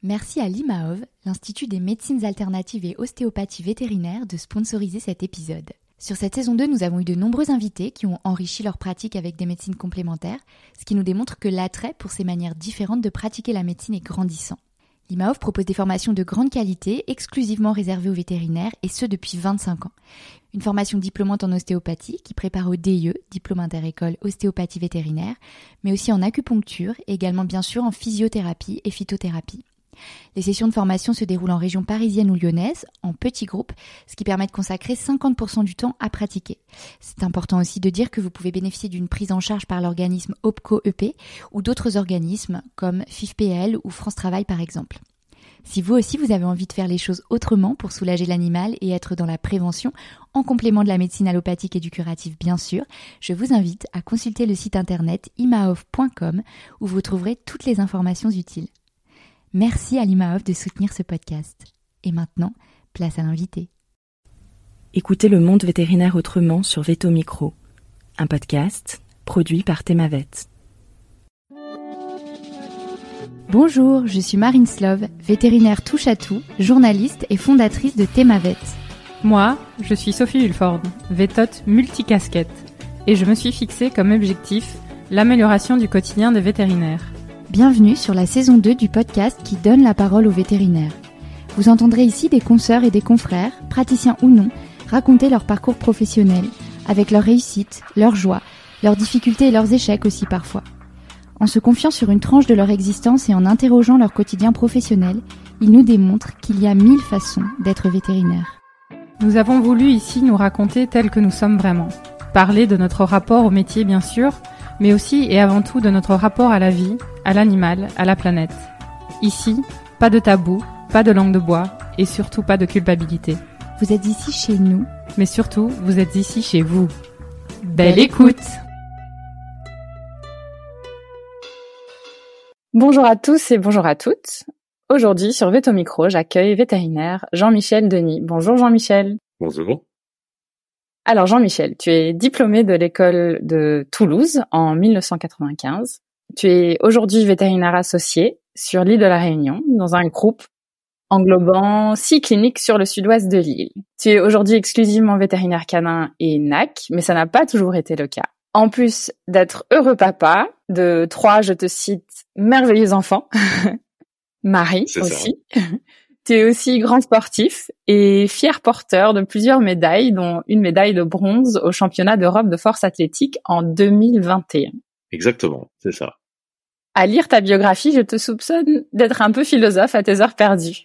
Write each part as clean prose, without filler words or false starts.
Merci à l'IMAOV, l'Institut des médecines alternatives et ostéopathie vétérinaire, de sponsoriser cet épisode. Sur cette saison 2, nous avons eu de nombreux invités qui ont enrichi leur pratique avec des médecines complémentaires, ce qui nous démontre que l'attrait pour ces manières différentes de pratiquer la médecine est grandissant. L'IMAOV propose des formations de grande qualité, exclusivement réservées aux vétérinaires, et ce depuis 25 ans. Une formation diplômante en ostéopathie qui prépare au DIE, diplôme inter-école ostéopathie vétérinaire, mais aussi en acupuncture et également bien sûr en physiothérapie et phytothérapie. Les sessions de formation se déroulent en région parisienne ou lyonnaise, en petits groupes, ce qui permet de consacrer 50% du temps à pratiquer. C'est important aussi de dire que vous pouvez bénéficier d'une prise en charge par l'organisme OPCO-EP ou d'autres organismes comme FIFPL ou France Travail par exemple. Si vous aussi vous avez envie de faire les choses autrement pour soulager l'animal et être dans la prévention, en complément de la médecine allopathique et du curatif bien sûr, je vous invite à consulter le site internet imaov.com où vous trouverez toutes les informations utiles. Merci à l'IMAOV de soutenir ce podcast. Et maintenant, place à l'invité. Écoutez le monde vétérinaire autrement sur Veto Micro, un podcast produit par Thémavet. Bonjour, je suis Marine Slove, vétérinaire touche-à-tout, journaliste et fondatrice de Thémavet. Moi, je suis Sophie Hulford, vétote multicasquette, et je me suis fixée comme objectif l'amélioration du quotidien des vétérinaires. Bienvenue sur la saison 2 du podcast qui donne la parole aux vétérinaires. Vous entendrez ici des consoeurs et des confrères, praticiens ou non, raconter leur parcours professionnel, avec leurs réussites, leurs joies, leurs difficultés et leurs échecs aussi parfois. En se confiant sur une tranche de leur existence et en interrogeant leur quotidien professionnel, ils nous démontrent qu'il y a 1000 façons d'être vétérinaire. Nous avons voulu ici nous raconter tels que nous sommes vraiment. Parler de notre rapport au métier bien sûr, mais aussi et avant tout de notre rapport à la vie, à l'animal, à la planète. Ici, pas de tabou, pas de langue de bois et surtout pas de culpabilité. Vous êtes ici chez nous, mais surtout, vous êtes ici chez vous. Belle écoute! Bonjour à tous et bonjour à toutes. Aujourd'hui, sur Veto Micro, j'accueille vétérinaire Jean-Michel Denis. Bonjour Jean-Michel. Bonjour. Alors Jean-Michel, tu es diplômé de l'école de Toulouse en 1995. Tu es aujourd'hui vétérinaire associé sur l'île de la Réunion, dans un groupe englobant 6 cliniques sur le sud-ouest de l'île. Tu es aujourd'hui exclusivement vétérinaire canin et NAC, mais ça n'a pas toujours été le cas. En plus d'être heureux papa de 3, je te cite, merveilleux enfants, Marie C'est aussi. Tu es aussi grand sportif et fier porteur de plusieurs médailles, dont une médaille de bronze au championnat d'Europe de force athlétique en 2021. Exactement, c'est ça. À lire ta biographie, je te soupçonne d'être un peu philosophe à tes heures perdues.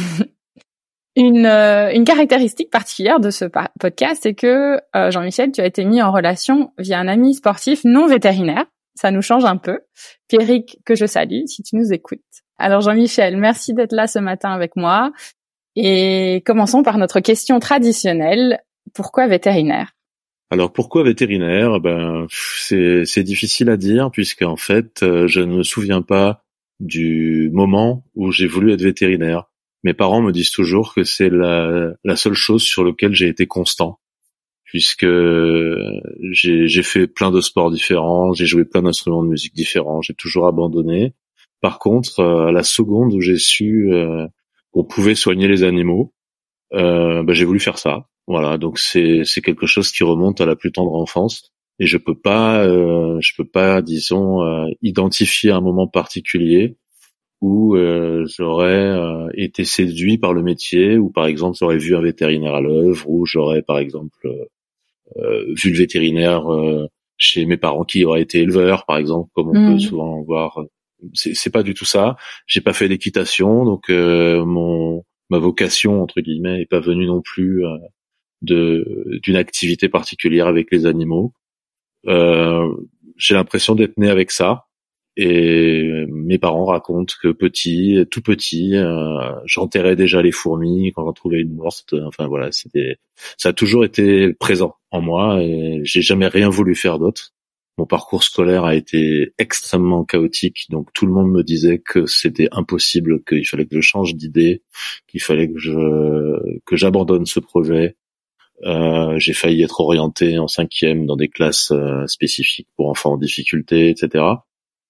Une caractéristique particulière de ce podcast, c'est que, Jean-Michel, tu as été mis en relation via un ami sportif non vétérinaire. Ça nous change un peu. Pierrick, que je salue, si tu nous écoutes. Alors Jean-Michel, merci d'être là ce matin avec moi. Et commençons par notre question traditionnelle. Pourquoi vétérinaire ? Alors pourquoi vétérinaire ? C'est difficile à dire puisqu'en fait, je ne me souviens pas du moment où j'ai voulu être vétérinaire. Mes parents me disent toujours que c'est la seule chose sur laquelle j'ai été constant, puisque j'ai fait plein de sports différents, j'ai joué plein d'instruments de musique différents, j'ai toujours abandonné. Par contre, à la seconde où j'ai su qu'on pouvait soigner les animaux, j'ai voulu faire ça. Voilà, donc c'est quelque chose qui remonte à la plus tendre enfance et je peux pas, disons, identifier un moment particulier où j'aurais été séduit par le métier, ou par exemple j'aurais vu un vétérinaire à l'œuvre, ou j'aurais par exemple vu le vétérinaire chez mes parents qui auraient été éleveurs, par exemple, comme on peut souvent voir. C'est pas du tout ça. J'ai pas fait d'équitation, donc ma vocation entre guillemets est pas venue non plus d'une activité particulière avec les animaux. J'ai l'impression d'être né avec ça. Et mes parents racontent que tout petit, j'enterrais déjà les fourmis quand j'en trouvais une morte. Enfin voilà, ça a toujours été présent en moi et j'ai jamais rien voulu faire d'autre. Mon parcours scolaire a été extrêmement chaotique, donc tout le monde me disait que c'était impossible, qu'il fallait que je change d'idée, qu'il fallait que j'abandonne ce projet. J'ai failli être orienté en 5e dans des classes spécifiques pour enfants en difficulté, etc.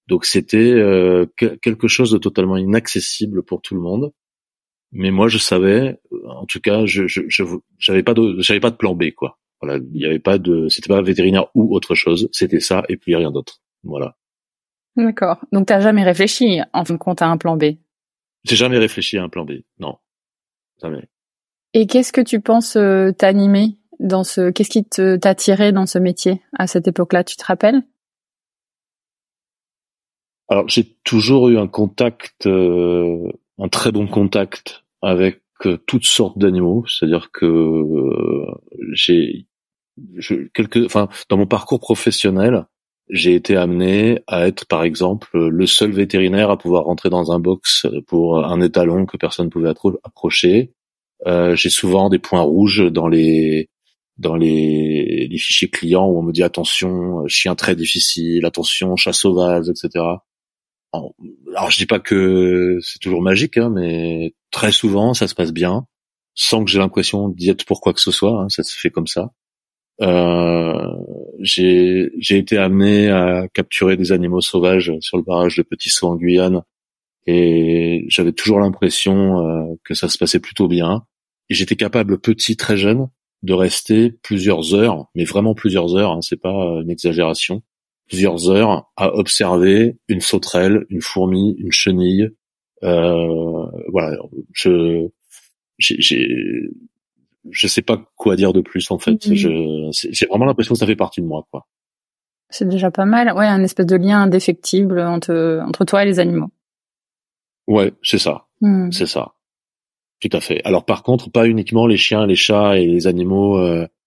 Donc c'était quelque chose de totalement inaccessible pour tout le monde. Mais moi je savais, en tout cas, j'avais pas de plan B, quoi. Voilà, il y avait pas de, c'était pas vétérinaire ou autre chose, c'était ça et puis rien d'autre. Voilà. D'accord. Donc t'as jamais réfléchi en fin de compte à un plan B? J'ai jamais réfléchi à un plan B. Non, jamais. Et qu'est-ce que tu penses t'animer qu'est-ce qui t'attirait dans ce métier à cette époque-là, tu te rappelles? Alors j'ai toujours eu un très bon contact avec toutes sortes d'animaux, c'est-à-dire que dans mon parcours professionnel, j'ai été amené à être, par exemple, le seul vétérinaire à pouvoir rentrer dans un box pour un étalon que personne ne pouvait approcher. J'ai souvent des points rouges dans les fichiers clients où on me dit attention, chien très difficile, attention, chat sauvage, etc. Alors je dis pas que c'est toujours magique, hein, mais très souvent ça se passe bien, sans que j'ai l'impression d'y être pour quoi que ce soit, hein, ça se fait comme ça. J'ai été amené à capturer des animaux sauvages sur le barrage de Petit Saut en Guyane, et j'avais toujours l'impression que ça se passait plutôt bien. Et j'étais capable, petit, très jeune, de rester plusieurs heures, mais vraiment plusieurs heures, hein, c'est pas une exagération, plusieurs heures à observer une sauterelle, une fourmi, une chenille. Voilà, je sais pas quoi dire de plus en fait. J'ai vraiment l'impression que ça fait partie de moi, quoi. C'est déjà pas mal. Ouais, un espèce de lien indéfectible entre toi et les animaux. Ouais, c'est ça. C'est ça. Tout à fait. Alors par contre, pas uniquement les chiens, les chats et les animaux.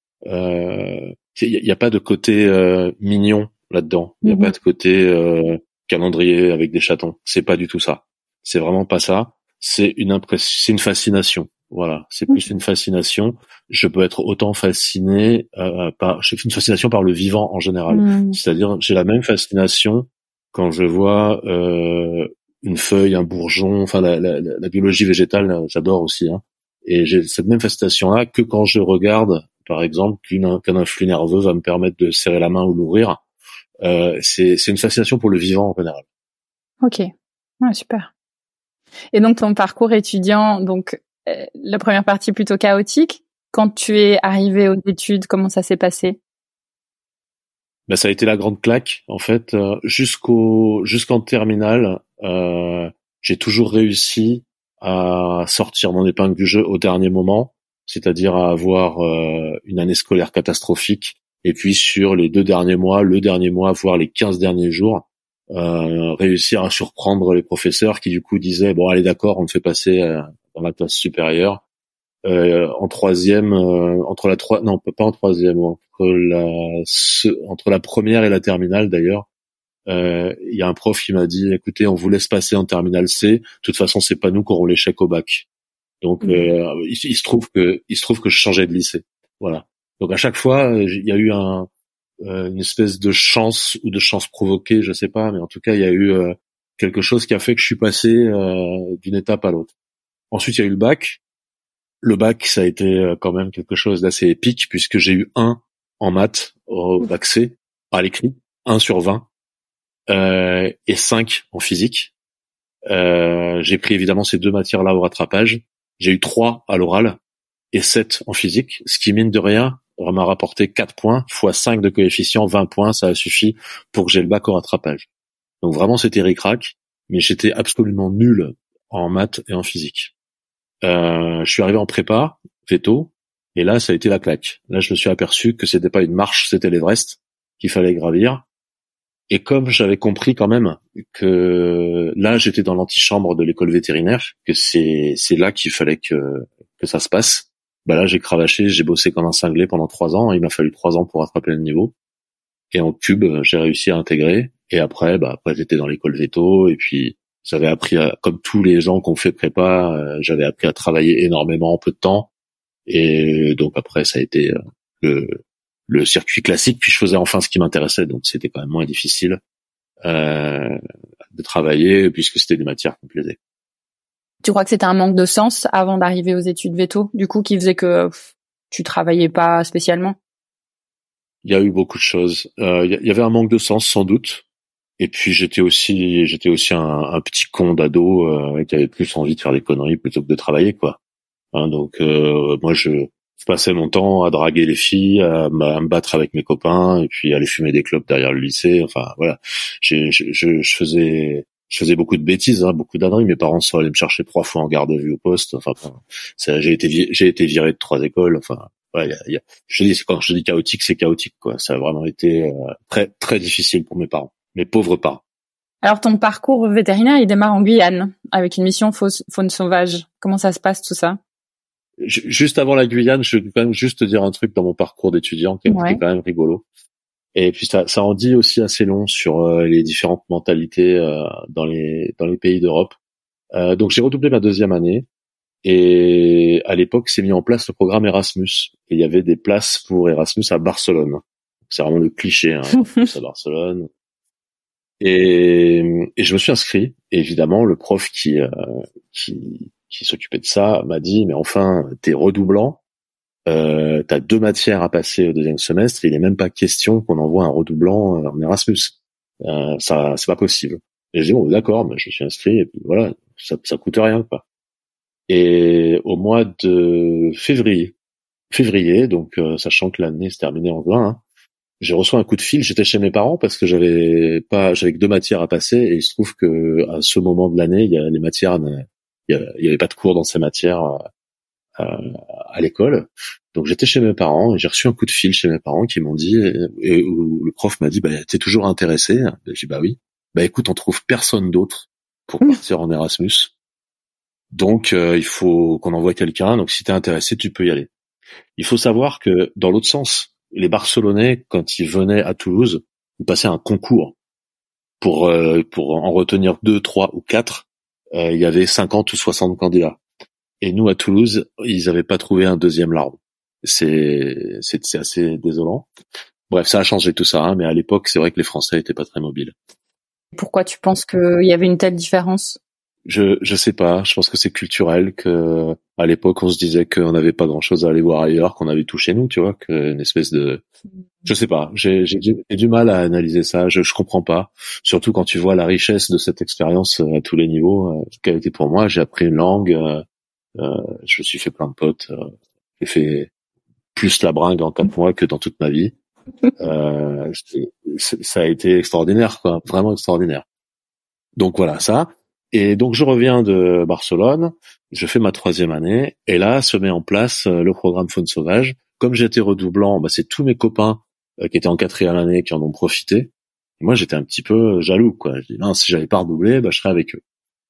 Il y a pas de côté mignon là-dedans. Il y a pas de côté calendrier avec des chatons. C'est pas du tout ça. C'est vraiment pas ça. C'est une fascination. Voilà, c'est plus une fascination. Je peux être autant fasciné j'ai une fascination par le vivant en général. C'est-à-dire, j'ai la même fascination quand je vois une feuille, un bourgeon, enfin la biologie végétale, j'adore aussi, hein. Et j'ai cette même fascination-là que quand je regarde, par exemple, qu'un influx nerveux va me permettre de serrer la main ou l'ouvrir. C'est une fascination pour le vivant en général. Ok, ouais, super. Et donc ton parcours étudiant, donc la première partie plutôt chaotique. Quand tu es arrivé aux études, comment ça s'est passé? Ben, ça a été la grande claque, en fait, jusqu'en terminale. J'ai toujours réussi à sortir mon épingle du jeu au dernier moment, c'est-à-dire à avoir une année scolaire catastrophique, et puis sur les 2 derniers mois, le dernier mois, voire les 15 derniers jours, réussir à surprendre les professeurs qui du coup disaient bon allez d'accord, on le fait passer dans la classe supérieure. En troisième, pas en troisième, entre la première et la terminale d'ailleurs, il y a un prof qui m'a dit écoutez, on vous laisse passer en terminale C, de toute façon c'est pas nous qui aurons l'échec au bac. Donc il se trouve que je changeais de lycée. Voilà. Donc à chaque fois il y a eu une espèce de chance ou de chance provoquée, je sais pas, mais en tout cas il y a eu quelque chose qui a fait que je suis passé d'une étape à l'autre. Ensuite il y a eu le bac. Le bac, ça a été quand même quelque chose d'assez épique puisque j'ai eu 1 en maths au bac C, à l'écrit, 1 sur 20, et 5 en physique. J'ai pris évidemment ces 2 matières-là au rattrapage. J'ai eu 3 à l'oral et 7 en physique, ce qui, mine de rien, m'a rapporté 4 points, fois 5 de coefficient, 20 points, ça a suffi pour que j'ai le bac au rattrapage. Donc vraiment, c'était ric-rac, mais j'étais absolument nul en maths et en physique. Je suis arrivé en prépa, veto, et là, ça a été la claque. Là, je me suis aperçu que c'était pas une marche, c'était l'Everest qu'il fallait gravir. Et comme j'avais compris quand même que là, j'étais dans l'antichambre de l'école vétérinaire, que c'est là qu'il fallait que ça se passe, bah là, j'ai cravaché, j'ai bossé comme un cinglé pendant 3 ans. Il m'a fallu 3 ans pour rattraper le niveau. Et en cube, j'ai réussi à intégrer. Et après, j'étais dans l'école veto, et puis j'avais appris, comme tous les gens qui ont fait prépa, j'avais appris à travailler énormément en peu de temps. Et donc après, ça a été le circuit classique. Puis je faisais enfin ce qui m'intéressait, donc c'était quand même moins difficile de travailler puisque c'était des matières qui me plaisaient. Tu crois que c'était un manque de sens avant d'arriver aux études veto, du coup, qui faisait que tu travaillais pas spécialement? Il y a eu beaucoup de choses. Il y avait un manque de sens sans doute. Et puis j'étais aussi un petit con d'ado qui avait plus envie de faire des conneries plutôt que de travailler, quoi. Hein, donc moi je passais mon temps à draguer les filles, à me battre avec mes copains et puis aller fumer des clopes derrière le lycée. Enfin voilà, je faisais beaucoup de bêtises, hein, beaucoup d'âneries. Mes parents sont allés me chercher 3 fois en garde à vue au poste. Enfin j'ai été viré de 3 écoles. Enfin voilà, quand je dis chaotique, c'est chaotique, quoi. Ça a vraiment été très très difficile pour mes parents, mes pauvres parents. Alors, ton parcours vétérinaire, il démarre en Guyane, avec une mission faune sauvage. Comment ça se passe, tout ça? Juste avant la Guyane, je vais quand même juste te dire un truc dans mon parcours d'étudiant qui est quand même rigolo. Et puis ça en dit aussi assez long sur les différentes mentalités dans les pays d'Europe. Donc j'ai redoublé ma 2e année. Et à l'époque, s'est mis en place le programme Erasmus. Et il y avait des places pour Erasmus à Barcelone. C'est vraiment le cliché, hein, à Barcelone. Et je me suis inscrit. Et évidemment, le prof qui s'occupait de ça m'a dit, mais enfin, t'es redoublant, t'as 2 matières à passer au 2e semestre, et il n'est même pas question qu'on envoie un redoublant en Erasmus. Ça, c'est pas possible. Et j'ai dit, bon, d'accord, mais je me suis inscrit, et puis voilà, ça coûte rien, quoi. Et au mois de février, donc sachant que l'année se terminait en juin, hein, j'ai reçu un coup de fil. J'étais chez mes parents parce que j'avais que 2 matières à passer, et il se trouve que à ce moment de l'année, il y avait pas de cours dans ces matières à l'école. Donc j'étais chez mes parents et j'ai reçu un coup de fil chez mes parents qui m'ont dit, où le prof m'a dit, bah t'es toujours intéressé? J'ai dit bah oui. Bah écoute, on trouve personne d'autre pour partir en Erasmus. Donc il faut qu'on envoie quelqu'un. Donc si t'es intéressé, tu peux y aller. Il faut savoir que dans l'autre sens, les Barcelonais, quand ils venaient à Toulouse, ils passaient un concours pour en retenir 2, 3 ou 4. Il y avait 50 ou 60 candidats. Et nous, à Toulouse, ils avaient pas trouvé un 2e larron. C'est assez désolant. Bref, ça a changé tout ça, hein, mais à l'époque, c'est vrai que les Français étaient pas très mobiles. Pourquoi tu penses qu'il y avait une telle différence? Je sais pas. Je pense que c'est culturel, que à l'époque on se disait qu'on n'avait pas grand chose à aller voir ailleurs, qu'on avait tout chez nous, tu vois, qu'une espèce de, je sais pas. J'ai du mal à analyser ça. Je comprends pas. Surtout quand tu vois la richesse de cette expérience à tous les niveaux qu'a été pour moi. J'ai appris une langue, je me suis fait plein de potes, j'ai fait plus la bringue en 4 mois que dans toute ma vie. Ça a été extraordinaire, quoi, vraiment extraordinaire. Donc voilà ça. Et donc je reviens de Barcelone, je fais ma 3e année, et là se met en place le programme Faune Sauvage. Comme j'étais redoublant, bah, c'est tous mes copains qui étaient en 4e année qui en ont profité. Et moi j'étais un petit peu jaloux, quoi. Je dis non, si j'avais pas redoublé, bah, je serais avec eux.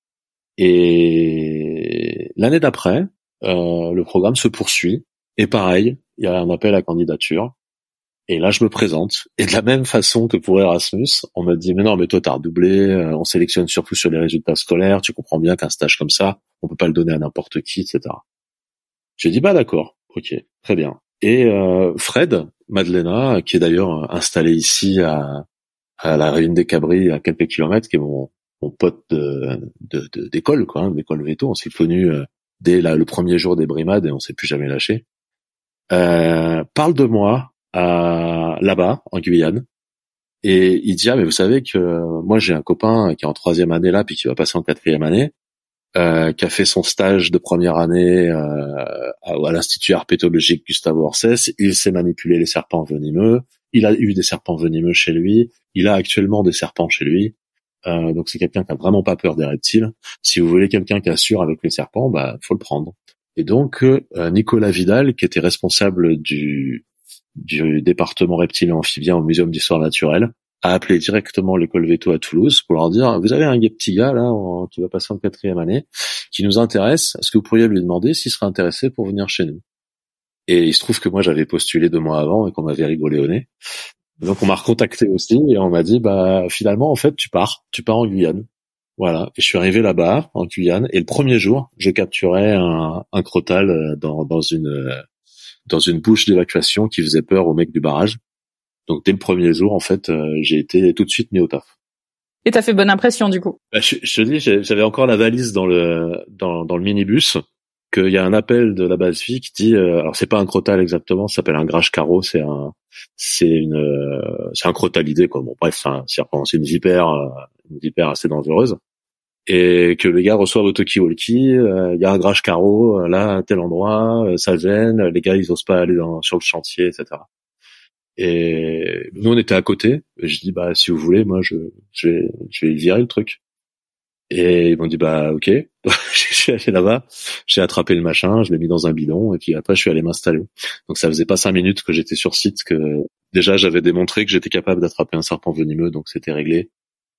Et l'année d'après, le programme se poursuit, et pareil, il y a un appel à candidature. Et là, je me présente. Et de la même façon que pour Erasmus, on m'a dit, mais non, mais toi, t'as redoublé, on sélectionne surtout sur les résultats scolaires, tu comprends bien qu'un stage comme ça, on peut pas le donner à n'importe qui, etc. J'ai dit, bah d'accord, ok, très bien. Et Fred Madlena, qui est d'ailleurs installé ici à la Ravine des Cabris, à quelques kilomètres, qui est mon pote d'école, quoi, hein, d'école véto, on s'est connus dès le premier jour des brimades et on s'est plus jamais lâché. Parle de moi là-bas en Guyane, et il dit, ah mais vous savez que moi j'ai un copain qui est en 3e année là puis qui va passer en 4e année, qui a fait son stage de première année à l'Institut herpétologique Gustave Orsès. Il sait manipuler les serpents venimeux, il a eu des serpents venimeux chez lui, il a actuellement des serpents chez lui, donc c'est quelqu'un qui a vraiment pas peur des reptiles. Si vous voulez quelqu'un qui assure avec les serpents, bah faut le prendre. Et donc Nicolas Vidal, qui était responsable du département reptilien amphibien au Muséum d'histoire naturelle, a appelé directement l'école Véto à Toulouse pour leur dire, vous avez un petit gars là qui va passer en 4e année, qui nous intéresse, est-ce que vous pourriez lui demander s'il serait intéressé pour venir chez nous? Et il se trouve que moi j'avais postulé 2 mois avant et qu'on m'avait rigolé au nez. Donc on m'a recontacté aussi et on m'a dit, bah finalement en fait tu pars en Guyane. Voilà, et je suis arrivé là-bas en Guyane, et le premier jour je capturais un crotal dans une bouche d'évacuation qui faisait peur au mec du barrage. Donc dès le premier jour, en fait, j'ai été tout de suite mis au taf. Et t'as fait bonne impression du coup? Bah, je te dis, j'avais encore la valise dans le minibus qu'il y a un appel de la base vie qui dit, alors c'est pas un crotal exactement, ça s'appelle un grage-carreau, c'est un crotalidé, quoi. Bon, bref, c'est une vipère assez dangereuse. Et que les gars reçoivent au talkie-walkie, il y a un grage-carreau, là, à tel endroit, ça gêne, les gars, ils osent pas aller sur le chantier, etc. Et nous, on était à côté, et je dis, bah, si vous voulez, moi, je vais virer le truc. Et ils m'ont dit, bah, ok. Je suis allé là-bas, j'ai attrapé le machin, je l'ai mis dans un bidon, et puis après, je suis allé m'installer. Donc, ça faisait pas 5 minutes que j'étais sur site, que déjà, j'avais démontré que j'étais capable d'attraper un serpent venimeux, donc c'était réglé.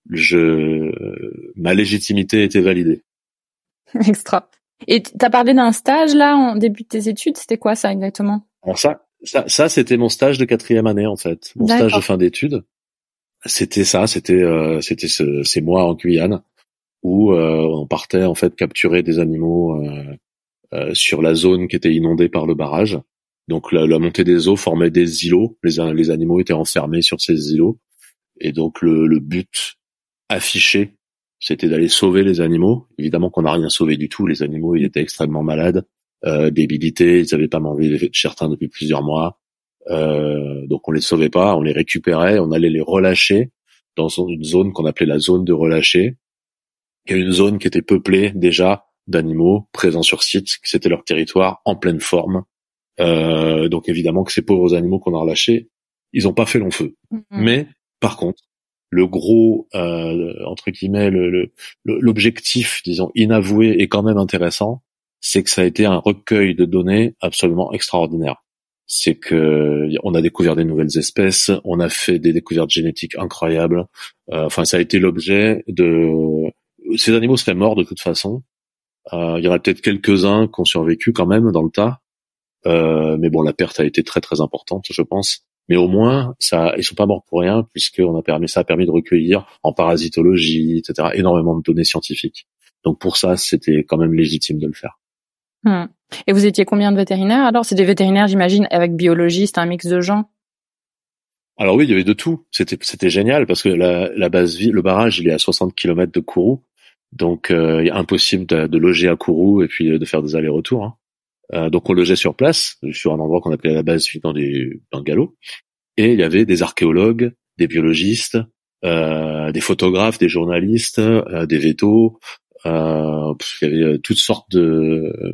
Ma légitimité était validée. Extra. Et t'as parlé d'un stage, là, en début de tes études, c'était quoi ça, exactement? Alors ça, c'était mon stage de 4e année, en fait. Mon stage de fin d'études. C'était ces mois en Guyane, où on partait en fait capturer des animaux sur la zone qui était inondée par le barrage. Donc la montée des eaux formait des îlots, les animaux étaient enfermés sur ces îlots, et donc le but affiché, c'était d'aller sauver les animaux. Évidemment qu'on n'a rien sauvé du tout, les animaux ils étaient extrêmement malades, débilités, ils avaient pas mangé certains depuis plusieurs mois, donc on les sauvait pas, on les récupérait, on allait les relâcher dans une zone qu'on appelait la zone de relâcher. Il y a une zone qui était peuplée déjà d'animaux présents sur site, c'était leur territoire en pleine forme. Donc évidemment que ces pauvres animaux qu'on a relâchés, ils ont pas fait long feu. Mais par contre, le gros entre guillemets l'objectif, disons, inavoué et quand même intéressant, c'est que ça a été un recueil de données absolument extraordinaire. C'est que on a découvert des nouvelles espèces, on a fait des découvertes génétiques incroyables. Ça a été l'objet de... Ces animaux seraient morts de toute façon. Il y en a peut-être quelques-uns qui ont survécu quand même dans le tas. Mais bon, la perte a été très très importante, je pense. Mais au moins, ils sont pas morts pour rien, puisque ça a permis de recueillir en parasitologie, etc., énormément de données scientifiques. Donc pour ça, c'était quand même légitime de le faire. Et vous étiez combien de vétérinaires alors? C'est des vétérinaires, j'imagine, avec biologistes, un mix de gens? Alors oui, il y avait de tout. C'était génial parce que la base vie, le barrage, il est à 60 km de Kourou, donc il est impossible de loger à Kourou et puis de faire des allers-retours. Donc on logeait sur place, sur un endroit qu'on appelait la base vie dans des bungalows, et il y avait des archéologues, des biologistes, des photographes, des journalistes, des vétos. Il y avait toutes sortes de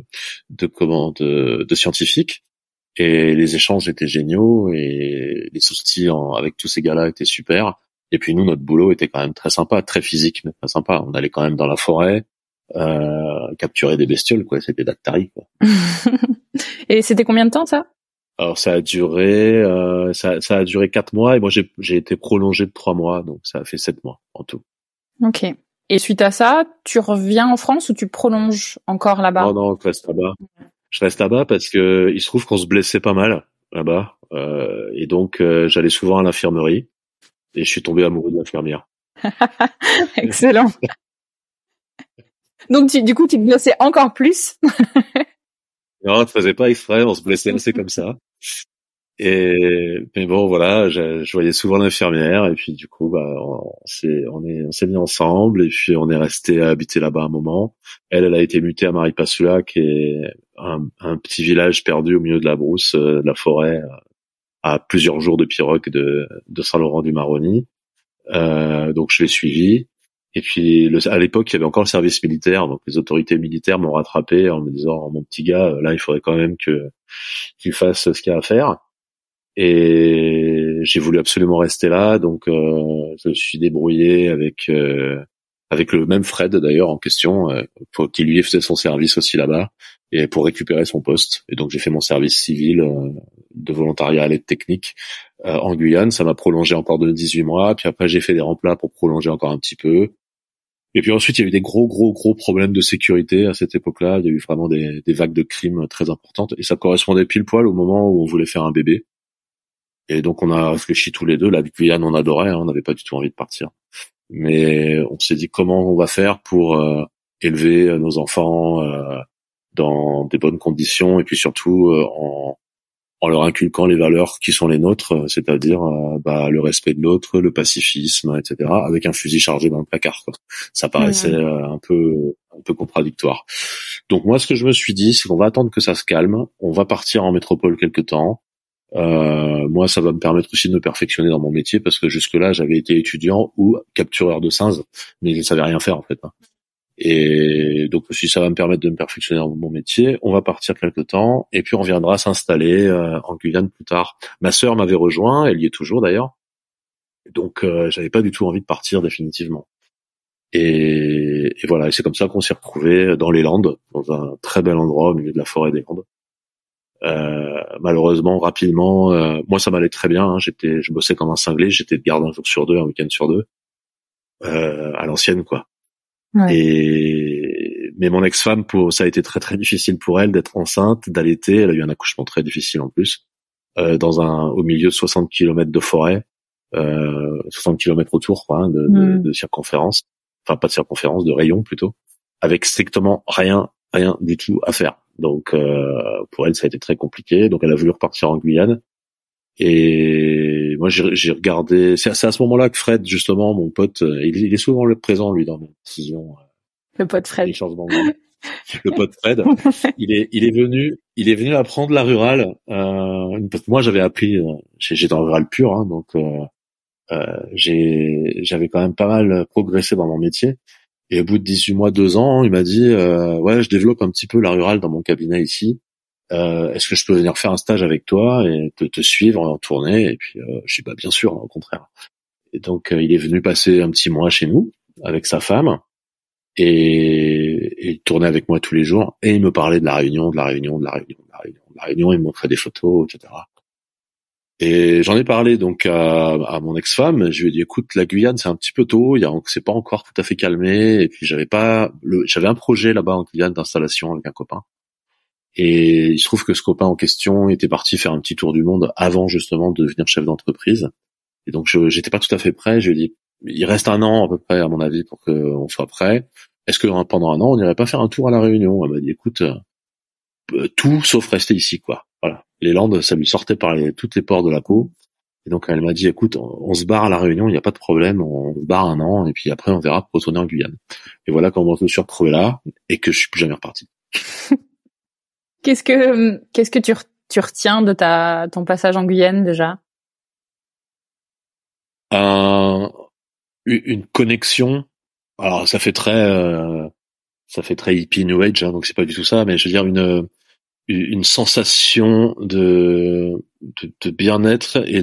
scientifiques, et les échanges étaient géniaux, et les sorties avec tous ces gars-là étaient super. Et puis nous, notre boulot était quand même très sympa, très physique, mais très sympa. On allait quand même dans la forêt, capturer des bestioles, quoi. C'était d'Atari, quoi. Et c'était combien de temps, ça? Alors ça a duré 4 mois, et moi j'ai été prolongé de 3 mois, donc ça a fait 7 mois en tout. Ok. Et suite à ça, tu reviens en France ou tu prolonges encore là-bas? Non, je reste là-bas. Je reste là-bas parce que il se trouve qu'on se blessait pas mal là-bas, et donc j'allais souvent à l'infirmerie, et je suis tombé amoureux de l'infirmière. Excellent. Donc du coup, tu te blessais encore plus? Non, on ne faisait pas exprès, on se blessait, c'est comme ça. Mais bon, voilà, je voyais souvent l'infirmière, et puis du coup, bah, on s'est mis ensemble, et puis on est resté à habiter là-bas un moment. Elle a été mutée à Maripasoula, qui est un petit village perdu au milieu de la brousse, de la forêt, à plusieurs jours de pirogue de Saint-Laurent-du-Maroni. Donc je l'ai suivi. Et puis à l'époque, il y avait encore le service militaire, donc les autorités militaires m'ont rattrapé en me disant, mon petit gars, là, il faudrait quand même que tu fasses ce qu'il y a à faire. Et j'ai voulu absolument rester là, donc je me suis débrouillé avec le même Fred d'ailleurs en question, pour qu'il lui faisait son service aussi là-bas, et pour récupérer son poste. Et donc j'ai fait mon service civil de volontariat à l'aide technique en Guyane. Ça m'a prolongé encore de 18 mois, puis après j'ai fait des remplats pour prolonger encore un petit peu. Et puis ensuite, il y a eu des gros problèmes de sécurité à cette époque-là. Il y a eu vraiment des vagues de crimes très importantes, et ça correspondait pile poil au moment où on voulait faire un bébé. Et donc on a réfléchi tous les deux. La Guyane, on adorait, on n'avait pas du tout envie de partir. Mais on s'est dit comment on va faire pour élever nos enfants dans des bonnes conditions, et puis surtout en leur inculquant les valeurs qui sont les nôtres, c'est-à-dire le respect de l'autre, le pacifisme, etc., avec un fusil chargé dans le placard, quoi. Ça paraissait un peu contradictoire. Donc moi, ce que je me suis dit, c'est qu'on va attendre que ça se calme, on va partir en métropole quelque temps. Moi, ça va me permettre aussi de me perfectionner dans mon métier, parce que jusque-là, j'avais été étudiant ou captureur de singes, mais je ne savais rien faire en fait. Et donc si ça va me permettre de me perfectionner dans mon métier, on va partir quelque temps et puis on viendra s'installer en Guyane plus tard. Ma sœur m'avait rejoint, elle y est toujours d'ailleurs. Donc j'avais pas du tout envie de partir définitivement. Et voilà, et c'est comme ça qu'on s'est retrouvés dans les Landes, dans un très bel endroit au milieu de la forêt des Landes. Malheureusement, rapidement, moi ça m'allait très bien, hein, je bossais comme un cinglé, j'étais de garde un jour sur deux, un week-end sur deux, à l'ancienne quoi. Ouais. Mais mon ex-femme, ça a été très très difficile pour elle d'être enceinte, d'allaiter. Elle a eu un accouchement très difficile en plus, au milieu de 60 km de forêt, 60 km autour, quoi, de circonférence. Enfin, pas de circonférence, de rayon plutôt, avec strictement rien du tout à faire. Donc, pour elle, ça a été très compliqué. Donc, elle a voulu repartir en Guyane. Et moi, j'ai regardé. C'est à ce moment-là que Fred, justement, mon pote, il est souvent le présent lui dans mes décisions. Le pote Fred. Le pote Fred, il est venu apprendre la rurale. Moi, j'avais appris, j'étais en rural pur, hein, donc j'avais quand même pas mal progressé dans mon métier. Et au bout de 18 mois, 2 ans, il m'a dit, ouais, je développe un petit peu la rurale dans mon cabinet ici. Est-ce que je peux venir faire un stage avec toi et te suivre en tournée? Et puis je dis bah bien sûr, au contraire. Et donc il est venu passer un petit mois chez nous avec sa femme et il tournait avec moi tous les jours et il me parlait de la Réunion. Il me montrait des photos, etc. Et j'en ai parlé donc à mon ex-femme. Je lui ai dit écoute, la Guyane c'est un petit peu tôt, c'est pas encore tout à fait calmé. Et puis j'avais un projet là-bas en Guyane d'installation avec un copain. Et il se trouve que ce copain en question était parti faire un petit tour du monde avant justement de devenir chef d'entreprise. Et donc j'étais pas tout à fait prêt. Je lui ai dit, il reste 1 an à peu près à mon avis pour qu'on soit prêt. Est-ce que pendant 1 an on n'irait pas faire un tour à la Réunion? Elle m'a dit écoute, tout sauf rester ici quoi. Voilà. Les Landes, ça lui sortait par toutes les pores de la peau. Et donc elle m'a dit écoute, on se barre à la Réunion, il n'y a pas de problème, on se barre 1 an et puis après on verra pour retourner en Guyane. Et voilà comment je me suis retrouvé là et que je suis plus jamais reparti. Qu'est-ce que tu retiens de ton passage en Guyane déjà? Une connexion. Alors ça fait très hippie New Age, hein, donc c'est pas du tout ça, mais je veux dire une sensation de bien-être et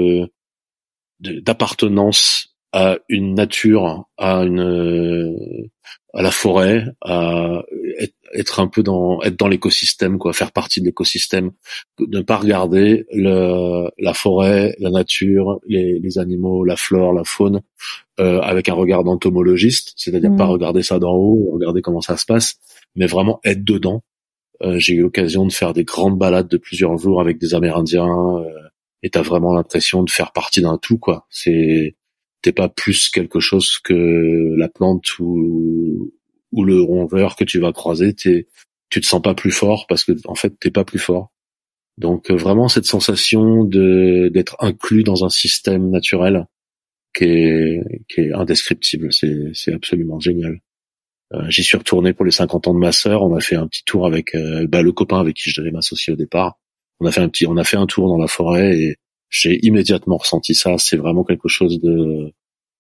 d'appartenance à une nature, à la forêt, à être un peu être dans l'écosystème, quoi, faire partie de l'écosystème, ne pas regarder la forêt, la nature, les animaux, la flore, la faune, avec un regard d'entomologiste, c'est-à-dire pas regarder ça d'en haut, regarder comment ça se passe, mais vraiment être dedans. J'ai eu l'occasion de faire des grandes balades de plusieurs jours avec des Amérindiens, et t'as vraiment l'impression de faire partie d'un tout, quoi. T'es pas plus quelque chose que la plante ou le rongeur que tu vas croiser, tu te sens pas plus fort parce que en fait t'es pas plus fort. Donc vraiment cette sensation d'être inclus dans un système naturel qui est indescriptible, c'est absolument génial. J'y suis retourné pour les 50 ans de ma sœur, on a fait un petit tour avec le copain avec qui je devais m'associer au départ. On a fait un tour dans la forêt et j'ai immédiatement ressenti ça, c'est vraiment quelque chose de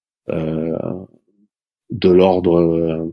l'ordre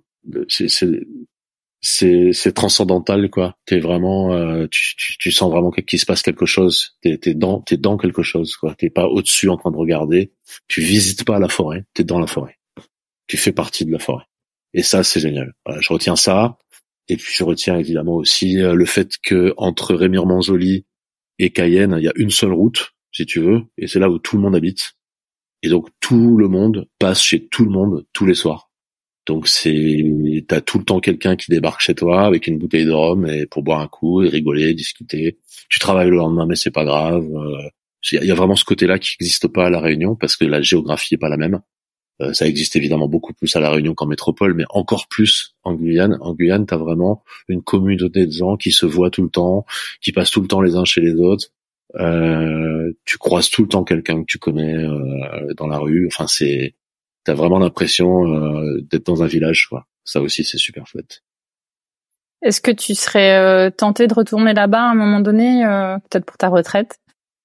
c'est transcendantal quoi. T'es vraiment tu sens vraiment qu'il se passe quelque chose. T'es dans quelque chose quoi. T'es pas au-dessus en train de regarder. Tu visites pas la forêt. T'es dans la forêt. Tu fais partie de la forêt. Et ça c'est génial. Voilà, je retiens ça. Et puis je retiens évidemment aussi le fait que entre Rémire-Manzoli et Cayenne, il y a une seule route si tu veux, et c'est là où tout le monde habite. Et donc tout le monde passe chez tout le monde tous les soirs. Donc t'as tout le temps quelqu'un qui débarque chez toi avec une bouteille de rhum et pour boire un coup et rigoler, discuter. Tu travailles le lendemain mais c'est pas grave. Il y a vraiment ce côté-là qui n'existe pas à La Réunion parce que la géographie est pas la même. Ça existe évidemment beaucoup plus à La Réunion qu'en métropole, mais encore plus en Guyane. En Guyane, t'as vraiment une communauté de gens qui se voient tout le temps, qui passent tout le temps les uns chez les autres. Tu croises tout le temps quelqu'un que tu connais dans la rue. Enfin, t'as vraiment l'impression d'être dans un village, quoi. Ça aussi, c'est super chouette. Est-ce que tu serais tenté de retourner là-bas à un moment donné, peut-être pour ta retraite?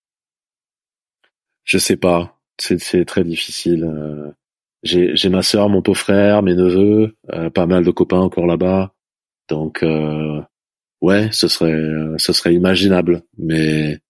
Je sais pas. C'est très difficile. J'ai ma sœur, mon beau-frère, mes neveux, pas mal de copains encore là-bas. Donc, ouais, ce serait imaginable. Mais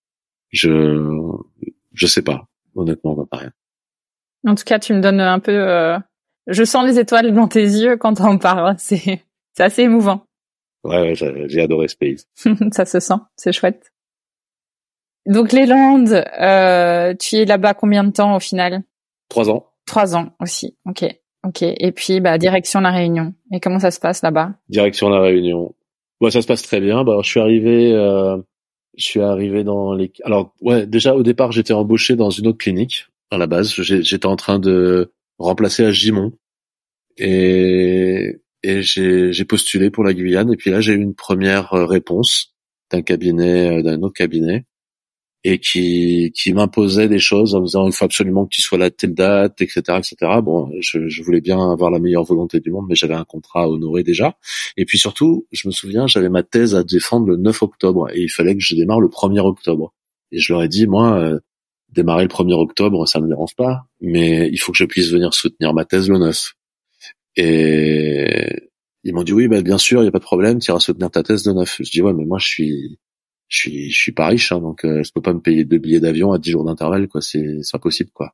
je sais pas. Honnêtement, on va pas rien. En tout cas, tu me donnes un peu... Je sens les étoiles dans tes yeux quand t'en parles. C'est assez émouvant. Ouais, j'ai adoré ce pays. Ça se sent, c'est chouette. Donc les Landes, tu es là-bas combien de temps au final? 3 ans. 3 ans aussi, ok. Et puis direction La Réunion. Et comment ça se passe là-bas? Direction La Réunion. Ouais, ça se passe très bien. Bah, je suis arrivé dans les. Alors ouais, déjà au départ, j'étais embauché dans une autre clinique. À la base, j'étais en train de remplacer à Gimont et j'ai postulé pour la Guyane. Et puis là, j'ai eu une première réponse d'un autre cabinet. Et qui m'imposait des choses en me disant il faut absolument que tu sois là à telle date, etc., etc. Bon, je voulais bien avoir la meilleure volonté du monde, mais j'avais un contrat à honorer déjà. Et puis surtout, je me souviens, j'avais ma thèse à défendre le 9 octobre et il fallait que je démarre le 1er octobre. Et je leur ai dit, moi, démarrer le 1er octobre, ça me dérange pas, mais il faut que je puisse venir soutenir ma thèse le 9. Et ils m'ont dit oui, bah bien sûr, il y a pas de problème, tu iras soutenir ta thèse le 9. Je dis ouais, mais moi je suis pas riche, hein, donc je peux pas me payer 2 billets d'avion à 10 jours d'intervalle, quoi. C'est impossible, quoi.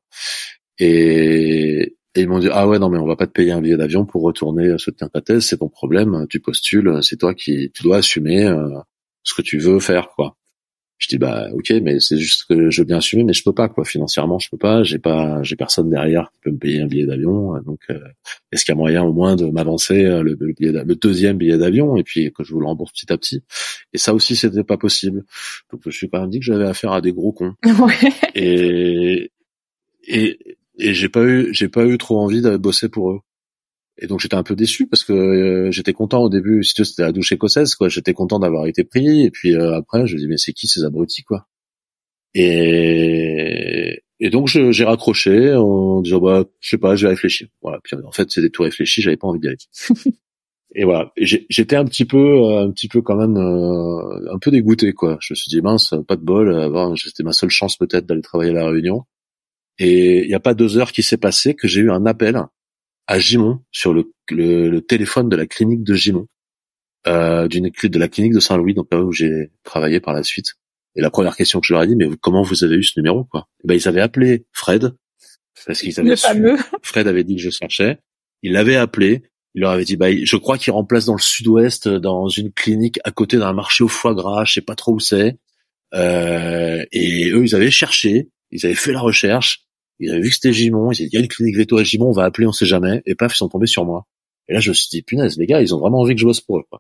Et ils m'ont dit ah ouais, non mais on va pas te payer un billet d'avion pour retourner soutenir ta thèse, c'est ton problème, tu postules, c'est toi tu dois assumer ce que tu veux faire, quoi. Je dis bah ok, mais c'est juste que je veux bien assumer, mais je peux pas, quoi. Financièrement, je peux pas. J'ai personne derrière qui peut me payer un billet d'avion. Donc, est-ce qu'il y a moyen au moins de m'avancer le deuxième billet d'avion et puis que je vous le rembourse petit à petit. Et ça aussi, c'était pas possible. Donc, je me suis quand même dit que j'avais affaire à des gros cons. Ouais. Et j'ai pas eu trop envie de bosser pour eux. Et donc j'étais un peu déçu parce que j'étais content au début, si tu veux, c'était la douche écossaise, quoi. J'étais content d'avoir été pris et puis après je me dis mais c'est qui ces abrutis, quoi. Et donc j'ai raccroché en disant bah je sais pas, je vais réfléchir. Voilà. Puis en fait c'était tout réfléchi, j'avais pas envie d'y aller. Et voilà. Et j'étais un petit peu quand même un peu dégoûté, quoi. Je me suis dit mince, pas de bol. C'était ma seule chance peut-être d'aller travailler à La Réunion. Et il y a pas 2 heures qui s'est passé que j'ai eu un appel à Gimont sur le téléphone de la clinique de Gimont, de la clinique de Saint-Louis, donc là où j'ai travaillé par la suite. Et la première question que je leur ai dit, mais comment vous avez eu ce numéro, quoi? Et ben ils avaient appelé Fred parce qu'ils avaient Fred avait dit que je cherchais. Il l'avait appelé. Il leur avait dit bah je crois qu'il remplace dans le sud-ouest dans une clinique à côté d'un marché au foie gras, je sais pas trop où c'est. Et eux ils avaient cherché, ils avaient fait la recherche. Ils avaient vu que c'était Gimont, ils avaient dit, il y a une clinique veto à Gimont, on va appeler, on sait jamais, et paf, ils sont tombés sur moi. Et là, je me suis dit, punaise, les gars, ils ont vraiment envie que je bosse pour eux, quoi.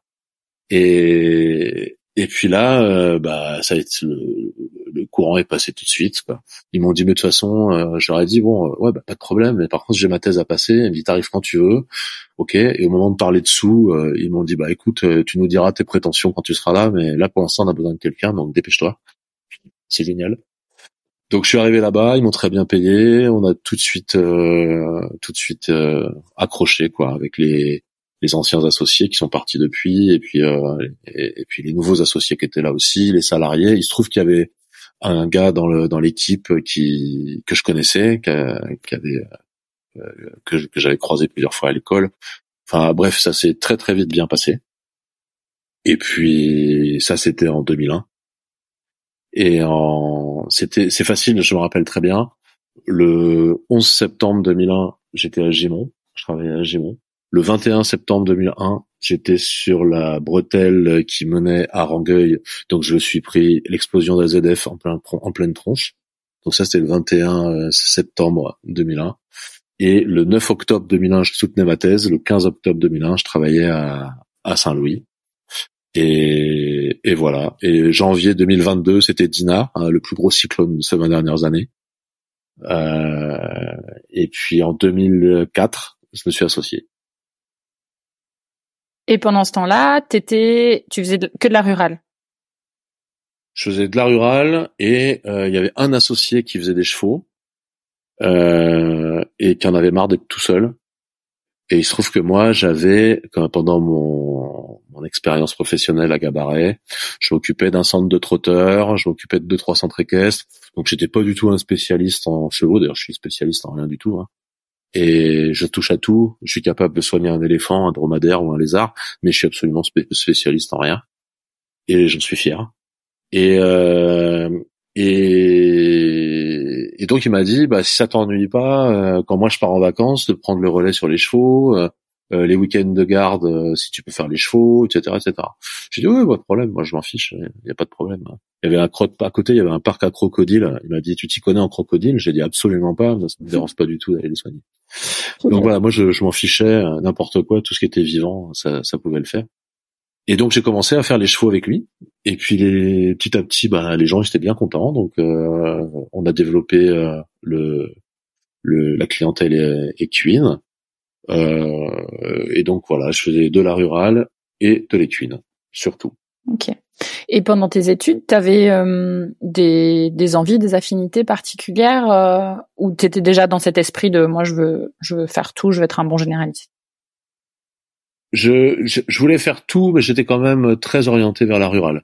Et puis là, bah, ça a été le courant est passé tout de suite, quoi. Ils m'ont dit, mais de toute façon, je leur ai dit, bon, ouais, bah, pas de problème, mais par contre, j'ai ma thèse à passer, ils me dit, t'arrives quand tu veux. Ok. Et au moment de parler de sous, ils m'ont dit, bah, écoute, tu nous diras tes prétentions quand tu seras là, mais là, pour l'instant, on a besoin de quelqu'un, donc dépêche-toi. C'est génial. Donc je suis arrivé là-bas, ils m'ont très bien payé, on a tout de suite accroché, quoi, avec les anciens associés qui sont partis depuis et puis les nouveaux associés qui étaient là aussi, les salariés. Il se trouve qu'il y avait un gars dans l'équipe que je connaissais, que j'avais croisé plusieurs fois à l'école. Enfin bref, ça s'est très très vite bien passé. Et puis ça c'était en 2001. Et c'est facile, je me rappelle très bien. Le 11 septembre 2001, j'étais à Gimont, je travaillais à Gimont. Le 21 septembre 2001, j'étais sur la bretelle qui menait à Rangueil, donc je me suis pris l'explosion d'AZF en pleine tronche. Donc ça, c'était le 21 septembre 2001. Et le 9 octobre 2001, je soutenais ma thèse. Le 15 octobre 2001, je travaillais à Saint-Louis. Et voilà. Et janvier 2022, c'était Dina, le plus gros cyclone de ces 20 dernières années. Et puis en 2004, je me suis associé. Et pendant ce temps-là, tu faisais que de la rurale. Je faisais de la rurale et il y avait un associé qui faisait des chevaux et qui en avait marre d'être tout seul. Et il se trouve que moi, pendant mon expérience professionnelle à Gabaret, je m'occupais d'un centre de trotteurs, je m'occupais de 2-3 centres équestres. Donc j'étais pas du tout un spécialiste en chevaux. D'ailleurs, je suis spécialiste en rien du tout. Hein. Et je touche à tout. Je suis capable de soigner un éléphant, un dromadaire ou un lézard, mais je suis absolument spécialiste en rien. Et j'en suis fier. Et donc il m'a dit, bah si ça t'ennuie pas, quand moi je pars en vacances, de prendre le relais sur les chevaux, les week-ends de garde, si tu peux faire les chevaux, etc., etc. J'ai dit oui, pas de problème, moi je m'en fiche, il y a pas de problème. Il y avait à côté, il y avait un parc à crocodiles. Il m'a dit, tu t'y connais en crocodile? J'ai dit absolument pas, ça me dérange pas du tout d'aller les soigner. Donc voilà, moi je m'en fichais, n'importe quoi, tout ce qui était vivant, ça pouvait le faire. Et donc j'ai commencé à faire les chevaux avec lui. Et puis petit à petit, les gens étaient bien contents. Donc on a développé la clientèle équine. Et donc voilà, je faisais de la rurale et de l'équine, surtout. Ok. Et pendant tes études, t'avais des envies, des affinités particulières ou t'étais déjà dans cet esprit de moi je veux faire tout, je veux être un bon généraliste? Je voulais faire tout, mais j'étais quand même très orienté vers la rurale.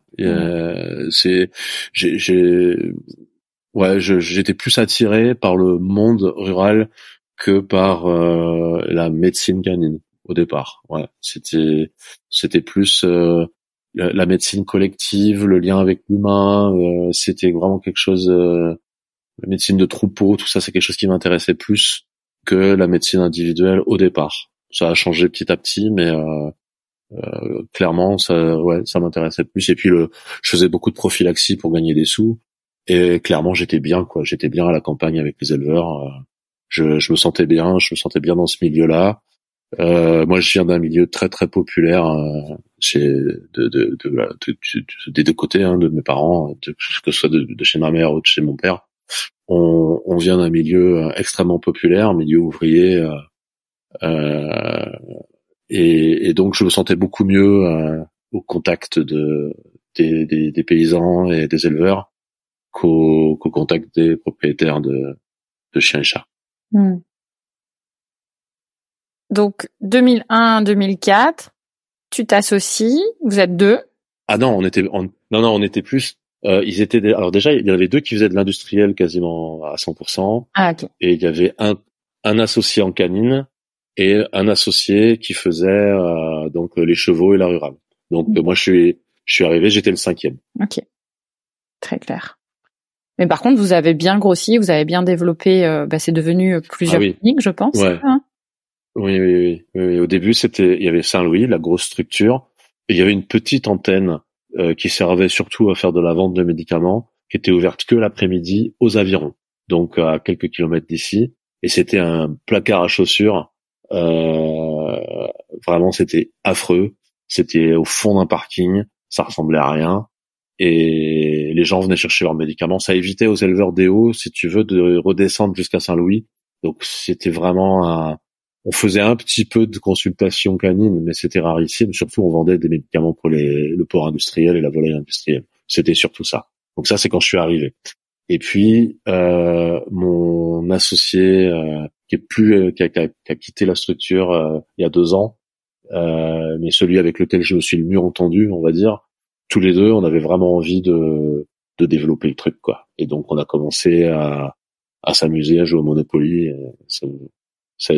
J'étais plus attiré par le monde rural que par la médecine canine au départ. Ouais, c'était plus la médecine collective, le lien avec l'humain. C'était vraiment quelque chose. La médecine de troupeau, tout ça, c'est quelque chose qui m'intéressait plus que la médecine individuelle au départ. Ça a changé petit à petit, mais clairement, ça m'intéressait plus. Et puis je faisais beaucoup de prophylaxie pour gagner des sous. Et clairement, j'étais bien à la campagne avec les éleveurs. Je me sentais bien dans ce milieu-là. Moi, je viens d'un milieu très très populaire des deux côtés, hein, de mes parents, que ce soit de chez ma mère ou de chez mon père. On vient d'un milieu extrêmement populaire, un milieu ouvrier. Et donc je me sentais beaucoup mieux au contact des paysans et des éleveurs qu'au contact des propriétaires de chiens et chats. Donc 2001-2004, tu t'associes, vous êtes deux. Ah non, on était plus. Ils étaient alors déjà il y en avait deux qui faisaient de l'industriel quasiment à 100%. Ah ok. Et il y avait un associé en canine et un associé qui faisait donc les chevaux et la rurale. Donc moi je suis arrivé, j'étais le 5e. Ok, très clair. Mais par contre vous avez bien grossi, vous avez bien développé, c'est devenu plusieurs cliniques, je pense. Ouais. Hein. Oui. Au début il y avait Saint-Louis, la grosse structure, et il y avait une petite antenne qui servait surtout à faire de la vente de médicaments, qui était ouverte que l'après-midi aux Avirons, donc à quelques kilomètres d'ici, et c'était un placard à chaussures. Vraiment c'était affreux, c'était au fond d'un parking, ça ressemblait à rien, et les gens venaient chercher leurs médicaments. Ça évitait aux éleveurs des Hauts, si tu veux, de redescendre jusqu'à Saint-Louis. Donc c'était vraiment on faisait un petit peu de consultation canine, mais c'était rarissime. Surtout on vendait des médicaments pour le porc industriel et la volaille industrielle, c'était surtout ça. Donc ça c'est quand je suis arrivé. Et puis mon associé qui a quitté la structure il y a 2 ans, mais celui avec lequel je me suis le mieux entendu, on va dire, tous les deux, on avait vraiment envie de développer le truc, quoi. Et donc on a commencé à s'amuser, à jouer au Monopoly. Ça a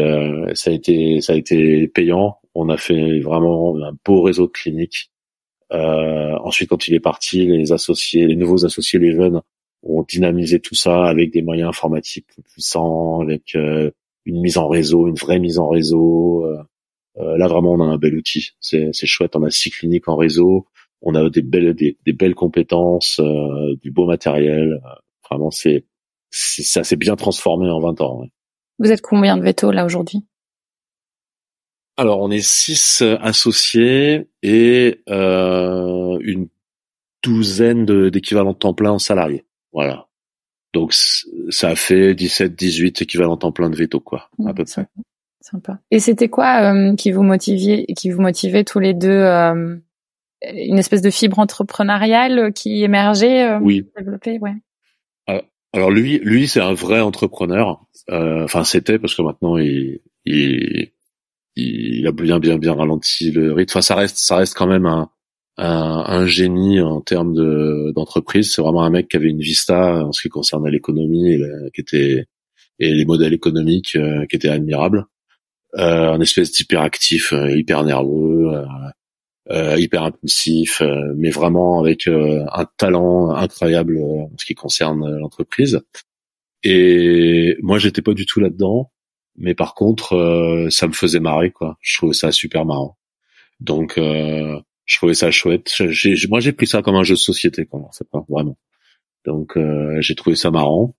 été payant. On a fait vraiment un beau réseau de cliniques. Ensuite, quand il est parti, les nouveaux associés, les jeunes, ont dynamisé tout ça avec des moyens informatiques plus puissants, avec une mise en réseau, une vraie mise en réseau. Là, vraiment, on a un bel outil. C'est chouette. On a 6 cliniques en réseau. On a des belles compétences, du beau matériel. Vraiment, ça s'est bien transformé en 20 ans. Ouais. Vous êtes combien de vétos là aujourd'hui? Alors, on est 6 associés et une douzaine d'équivalents temps plein en salariés. Voilà. Donc, ça fait 17-18 équivalents temps plein de vétos, quoi, à peu près. Sympa. Et c'était quoi qui vous motivait tous les deux une espèce de fibre entrepreneuriale qui émergeait, Oui. développée, ouais. Alors lui, c'est un vrai entrepreneur. Enfin, c'était parce que maintenant il a bien ralenti le rythme. Enfin, ça reste quand même un génie en termes d'entreprise. C'est vraiment un mec qui avait une vista en ce qui concernait l'économie et les modèles économiques qui étaient admirables. Un espèce d'hyperactif, hyper nerveux, hyper impulsif, mais vraiment avec un talent incroyable en ce qui concerne l'entreprise. Et moi, j'étais pas du tout là-dedans, mais par contre, ça me faisait marrer, quoi. Je trouvais ça super marrant. Donc, je trouvais ça chouette. Moi, j'ai pris ça comme un jeu de société, quoi. C'est pas vraiment. Donc, j'ai trouvé ça marrant.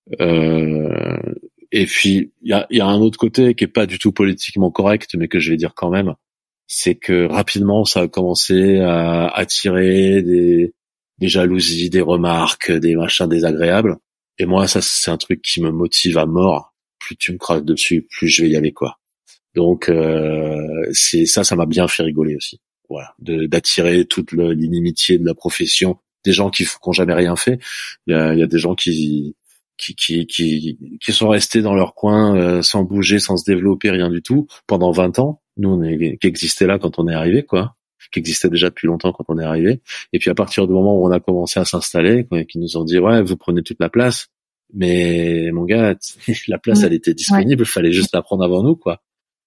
Et puis, il y a un autre côté qui est pas du tout politiquement correct, mais que je vais dire quand même. C'est que rapidement, ça a commencé à attirer des jalousies, des remarques, des machins désagréables. Et moi, ça, c'est un truc qui me motive à mort. Plus tu me craques dessus, plus je vais y aller, quoi. Donc, c'est ça m'a bien fait rigoler aussi. Voilà, d'attirer toute l'inimitié de la profession, des gens qui ont jamais rien fait. Il y a des gens qui sont restés dans leur coin sans bouger, sans se développer, rien du tout pendant 20 ans. Nous, qui existait là quand on est arrivé, quoi, qui existait déjà depuis longtemps quand on est arrivé. Et puis à partir du moment où on a commencé à s'installer, qui nous ont dit ouais, vous prenez toute la place, mais mon gars, la place elle était disponible, fallait juste la prendre avant nous, quoi.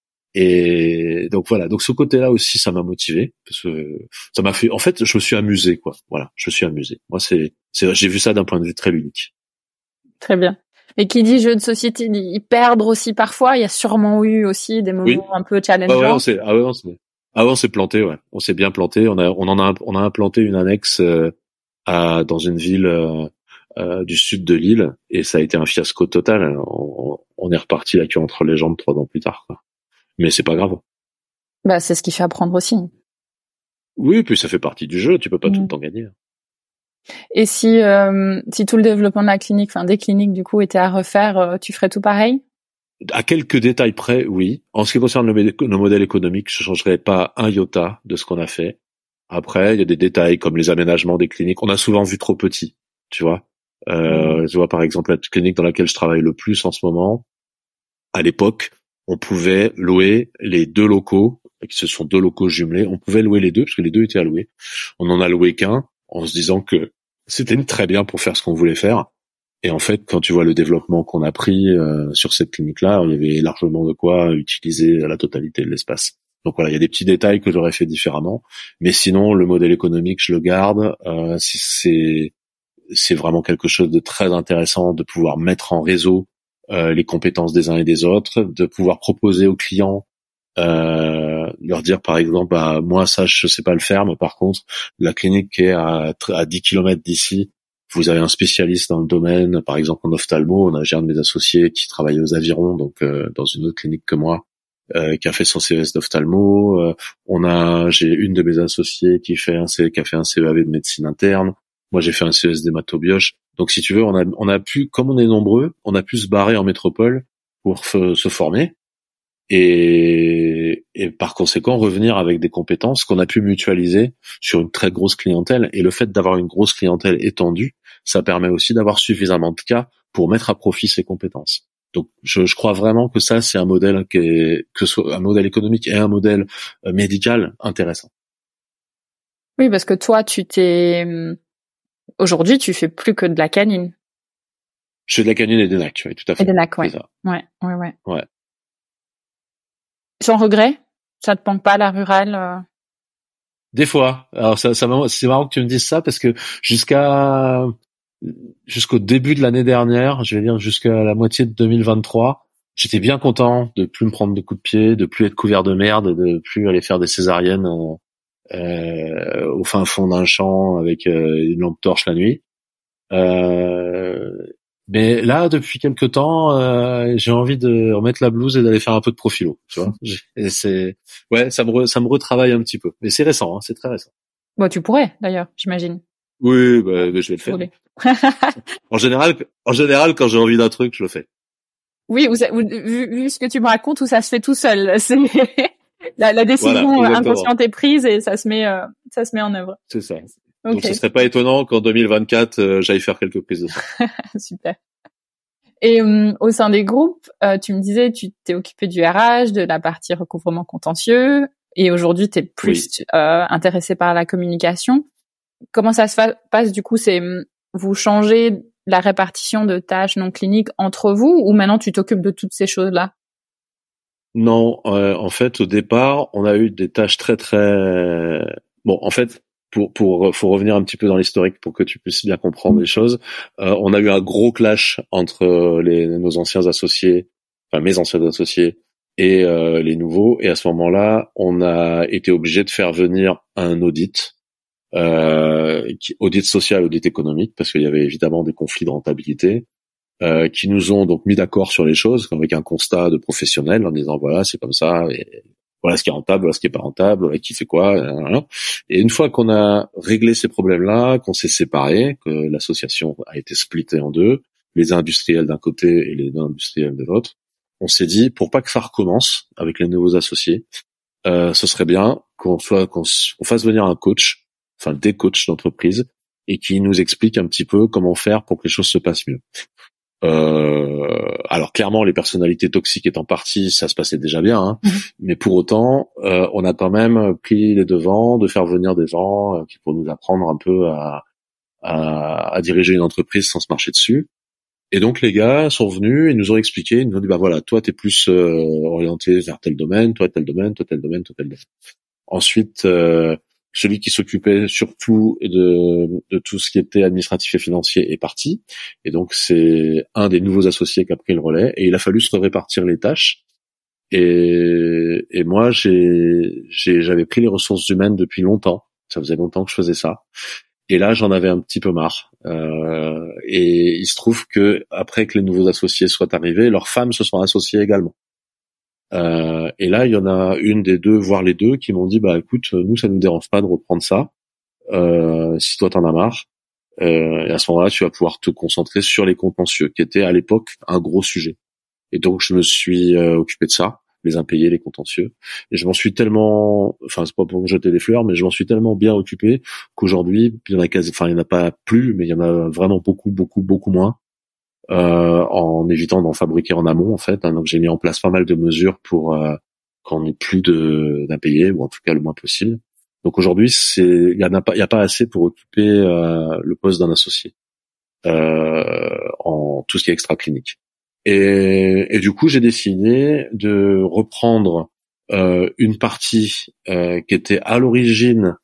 Et donc voilà, donc ce côté-là aussi, ça m'a motivé parce que ça m'a fait. En fait, je me suis amusé, quoi. Voilà, je me suis amusé. Moi, j'ai vu ça d'un point de vue très ludique. Très bien. Et qui dit jeu de société, dit perdre aussi parfois. Il y a sûrement eu aussi des moments un peu challengeants. On s'est planté, ouais. On s'est bien planté. On a implanté une annexe dans une ville du sud de l'île et ça a été un fiasco total. On est reparti la queue entre les jambes 3 ans plus tard, quoi. Mais c'est pas grave. Bah, c'est ce qui fait apprendre aussi. Oui, puis ça fait partie du jeu. Tu peux pas tout le temps gagner. Et si tout le développement de la clinique, enfin des cliniques du coup, était à refaire, tu ferais tout pareil? À quelques détails près, oui. En ce qui concerne nos modèles économiques, je changerais pas un iota de ce qu'on a fait. Après, il y a des détails comme les aménagements des cliniques. On a souvent vu trop petit, tu vois. Je vois par exemple la clinique dans laquelle je travaille le plus en ce moment. À l'époque, on pouvait louer les 2 locaux, qui ce sont 2 locaux jumelés. On pouvait louer les 2 parce que les 2 étaient à louer. On en a loué qu'un en se disant que c'était très bien pour faire ce qu'on voulait faire. Et en fait, quand tu vois le développement qu'on a pris sur cette clinique-là, il y avait largement de quoi utiliser la totalité de l'espace. Donc voilà, il y a des petits détails que j'aurais fait différemment. Mais sinon, le modèle économique, je le garde. C'est vraiment quelque chose de très intéressant de pouvoir mettre en réseau les compétences des uns et des autres, de pouvoir proposer aux clients, leur dire par exemple, bah moi ça je sais pas le faire, mais par contre la clinique qui est à 10 km d'ici, vous avez un spécialiste dans le domaine, par exemple en ophtalmo, j'ai un de mes associés qui travaillait aux Avirons, donc dans une autre clinique que moi, qui a fait son CES d'ophtalmo. J'ai une de mes associées qui a fait un CEAV de médecine interne. Moi, j'ai fait un CES d'hématobioche. Donc, si tu veux, on a pu, comme on est nombreux, on a pu se barrer en métropole pour se former et par conséquent revenir avec des compétences qu'on a pu mutualiser sur une très grosse clientèle. Et le fait d'avoir une grosse clientèle étendue, ça permet aussi d'avoir suffisamment de cas pour mettre à profit ces compétences. Donc, je crois vraiment que ça, c'est un modèle que ce soit un modèle économique et un modèle médical intéressant. Oui, parce que toi, aujourd'hui, tu fais plus que de la canine. Je fais de la canine et des NAC, oui, tout à fait. Et des NAC, ouais. Ouais. Sans regret? Ça te manque pas la rurale? Des fois. Alors c'est marrant que tu me dises ça parce que jusqu'au début de l'année dernière, je vais dire jusqu'à la moitié de 2023, j'étais bien content de plus me prendre de coups de pied, de plus être couvert de merde, de plus aller faire des césariennes au fin fond d'un champ avec une lampe torche la nuit. Mais là, depuis quelque temps, j'ai envie de remettre la blouse et d'aller faire un peu de profilo, tu vois. Et ça me retravaille un petit peu. Mais c'est récent, hein, c'est très récent. Bon, tu pourrais, d'ailleurs, j'imagine. Oui, je vais le faire. En général, quand j'ai envie d'un truc, je le fais. Oui, vu ce que tu me racontes, où ça se fait tout seul. La décision Voilà, inconsciente est prise et ça se met en œuvre. c'est ça. Okay. Donc ce serait pas étonnant qu'en 2024 j'aille faire quelques prises de sang. Super. Et au sein des groupes, tu me disais, tu t'es occupé du RH, de la partie recouvrement contentieux, et aujourd'hui t'es plus intéressé par la communication. Comment ça se passe du coup? C'est vous changez la répartition de tâches non cliniques entre vous, ou maintenant tu t'occupes de toutes ces choses-là? Non, en fait, au départ, on a eu des tâches très bon. En fait, faut revenir un petit peu dans l'historique pour que tu puisses bien comprendre les choses. On a eu un gros clash entre nos anciens associés, enfin mes anciens associés et les nouveaux. Et à ce moment-là, on a été obligé de faire venir un audit, audit social, audit économique, parce qu'il y avait évidemment des conflits de rentabilité. Qui nous ont donc mis d'accord sur les choses avec un constat de professionnels en disant voilà c'est comme ça et voilà ce qui est rentable, voilà ce qui est pas rentable, voilà qui fait quoi, et une fois qu'on a réglé ces problèmes-là, qu'on s'est séparés, que l'association a été splittée en deux, les industriels d'un côté et les non-industriels de l'autre, on s'est dit pour pas que ça recommence avec les nouveaux associés, ce serait bien qu'on fasse venir un coach, enfin des coachs d'entreprise et qui nous explique un petit peu comment faire pour que les choses se passent mieux. Alors clairement, les personnalités toxiques étant parties, ça se passait déjà bien, hein. Mais pour autant, on a quand même pris les devants de faire venir des gens qui pour nous apprendre un peu à diriger une entreprise sans se marcher dessus. Et donc les gars sont venus et nous ont expliqué, ils nous ont dit bah voilà, toi t'es plus orienté vers tel domaine, toi tel domaine, toi tel domaine, toi tel domaine. Ensuite, celui qui s'occupait surtout de tout ce qui était administratif et financier est parti. Et donc, c'est un des nouveaux associés qui a pris le relais. Et il a fallu se répartir les tâches. Et moi, j'avais pris les ressources humaines depuis longtemps. Ça faisait longtemps que je faisais ça. Et là, j'en avais un petit peu marre. Et il se trouve que après que les nouveaux associés soient arrivés, leurs femmes se sont associées également. Et là, il y en a une des deux, voire les deux, qui m'ont dit bah écoute, nous ça nous dérange pas de reprendre ça. Si toi t'en as marre, et à ce moment-là, tu vas pouvoir te concentrer sur les contentieux, qui étaient à l'époque un gros sujet. Et donc je me suis occupé de ça, les impayés, les contentieux. Et je m'en suis tellement, enfin c'est pas pour me jeter des fleurs, mais je m'en suis tellement bien occupé qu'aujourd'hui, il y en a pas plus, mais il y en a vraiment beaucoup moins. En évitant d'en fabriquer en amont en fait, hein. Donc j'ai mis en place pas mal de mesures pour qu'on n'ait plus d'impayés, ou en tout cas le moins possible. Donc aujourd'hui il y a pas assez pour occuper le poste d'un associé en tout ce qui est extra-clinique. Et du coup j'ai décidé de reprendre une partie qui était à l'origine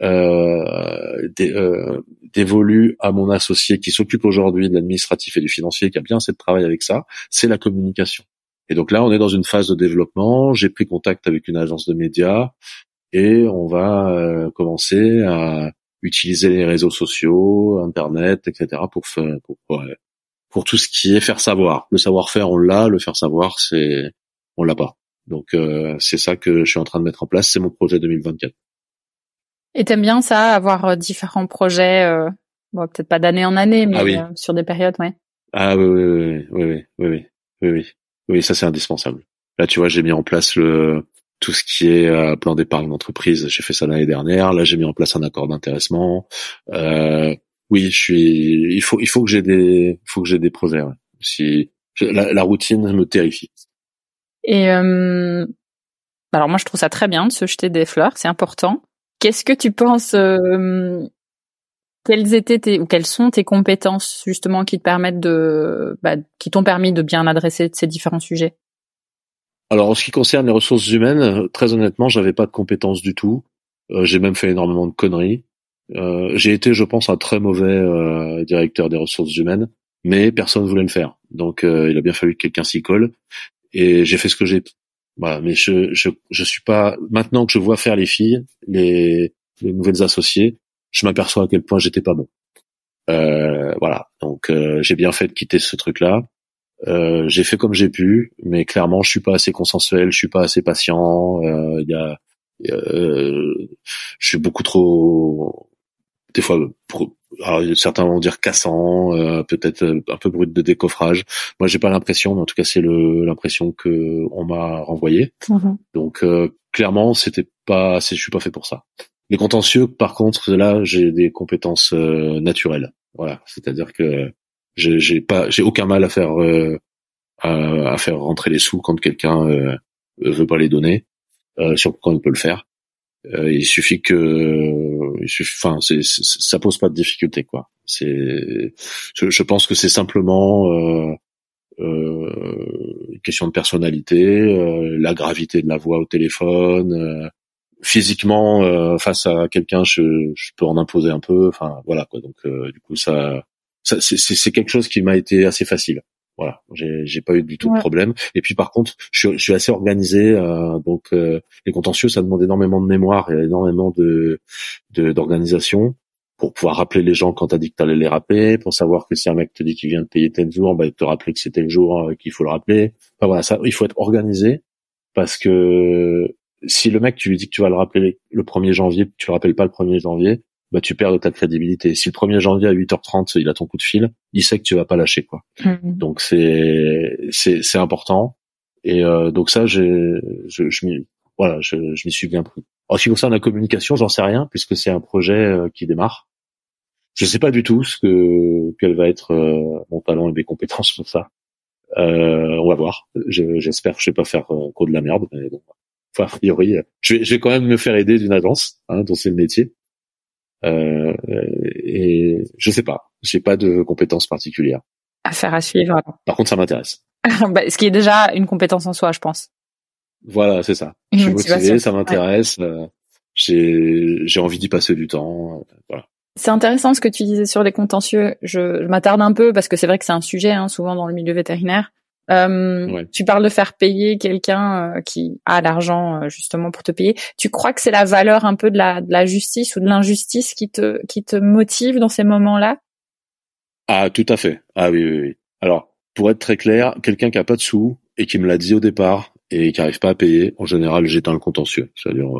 dévolu à mon associé qui s'occupe aujourd'hui de l'administratif et du financier, qui a bien assez de travail avec ça, c'est la communication. Et donc là, on est dans une phase de développement. J'ai pris contact avec une agence de médias et on va commencer à utiliser les réseaux sociaux, Internet, etc. pour tout ce qui est faire savoir. Le savoir-faire, on l'a. Le faire savoir, on l'a pas. Donc c'est ça que je suis en train de mettre en place. C'est mon projet 2024. Et t'aimes bien ça, avoir différents projets, bon, peut-être pas d'année en année, mais sur des périodes, ouais. Ah oui, ça c'est indispensable. Là, tu vois, j'ai mis en place tout ce qui est plan d'épargne d'entreprise. J'ai fait ça l'année dernière. Là, j'ai mis en place un accord d'intéressement. Oui, il faut que j'ai des projets. Ouais. La routine me terrifie. Et alors moi, je trouve ça très bien de se jeter des fleurs, c'est important. Qu'est-ce que tu penses, quelles sont tes compétences justement qui te permettent qui t'ont permis de bien adresser ces différents sujets? Alors en ce qui concerne les ressources humaines, très honnêtement, j'avais pas de compétences du tout. J'ai même fait énormément de conneries. J'ai été, je pense, un très mauvais directeur des ressources humaines, mais personne voulait le faire. Donc il a bien fallu que quelqu'un s'y colle. Et j'ai fait ce que j'ai. Voilà, mais je suis pas, maintenant que je vois faire les filles, les nouvelles associées, je m'aperçois à quel point j'étais pas bon. Voilà. Donc, j'ai bien fait de quitter ce truc-là. J'ai fait comme j'ai pu, mais clairement, je suis pas assez consensuel, je suis pas assez patient, je suis beaucoup trop des fois, alors, certains vont dire cassant, peut-être un peu brut de décoffrage. Moi, j'ai pas l'impression, mais en tout cas, c'est l'impression que on m'a renvoyée. Donc, clairement, je suis pas fait pour ça. Les contentieux, par contre, là, j'ai des compétences naturelles. Voilà, c'est-à-dire que j'ai aucun mal à faire rentrer les sous quand quelqu'un veut pas les donner, surtout quand il peut le faire. Il suffit ça pose pas de difficulté, quoi. Je pense que c'est simplement une question de personnalité, la gravité de la voix au téléphone, physiquement face à quelqu'un, je peux en imposer un peu. Enfin, voilà, quoi. Donc, du coup, c'est quelque chose qui m'a été assez facile. Voilà, j'ai pas eu du tout de problème. Et puis par contre, je suis assez organisé, donc les contentieux, ça demande énormément de mémoire et énormément d'organisation pour pouvoir rappeler les gens quand t'as dit que t'allais les rappeler, pour savoir que si un mec te dit qu'il vient de payer tel jour, bah te rappeler que c'était le jour qu'il faut le rappeler. Enfin voilà, ça, il faut être organisé parce que si le mec tu lui dis que tu vas le rappeler le 1er janvier, tu le rappelles pas le 1er janvier, bah tu perds de ta crédibilité. Si le 1er janvier à 8h30, il a ton coup de fil, il sait que tu vas pas lâcher, quoi. Donc c'est important. Et donc ça, je m'y suis bien pris. En ce qui concerne la communication, j'en sais rien puisque c'est un projet qui démarre. Je sais pas du tout quel va être mon talent et mes compétences pour ça. On va voir. J'espère que je vais pas faire trop de la merde, mais bon. Enfin, a priori, je vais quand même me faire aider d'une agence, dont c'est le métier. Et je sais pas, j'ai pas de compétences particulières. Affaire à suivre. Par contre, ça m'intéresse. Ce qui est déjà une compétence en soi, je pense. Voilà, c'est ça. Je suis motivé, ça m'intéresse. J'ai envie d'y passer du temps. Voilà. C'est intéressant ce que tu disais sur les contentieux. Je m'attarde un peu parce que c'est vrai que c'est un sujet souvent dans le milieu vétérinaire. Tu parles de faire payer quelqu'un qui a l'argent justement pour te payer. Tu crois que c'est la valeur un peu de la justice ou de l'injustice qui te motive dans ces moments-là? Ah, tout à fait. Ah oui. Alors, pour être très clair, quelqu'un qui a pas de sous et qui me l'a dit au départ et qui arrive pas à payer, en général, j'éteins le contentieux. C'est-à-dire,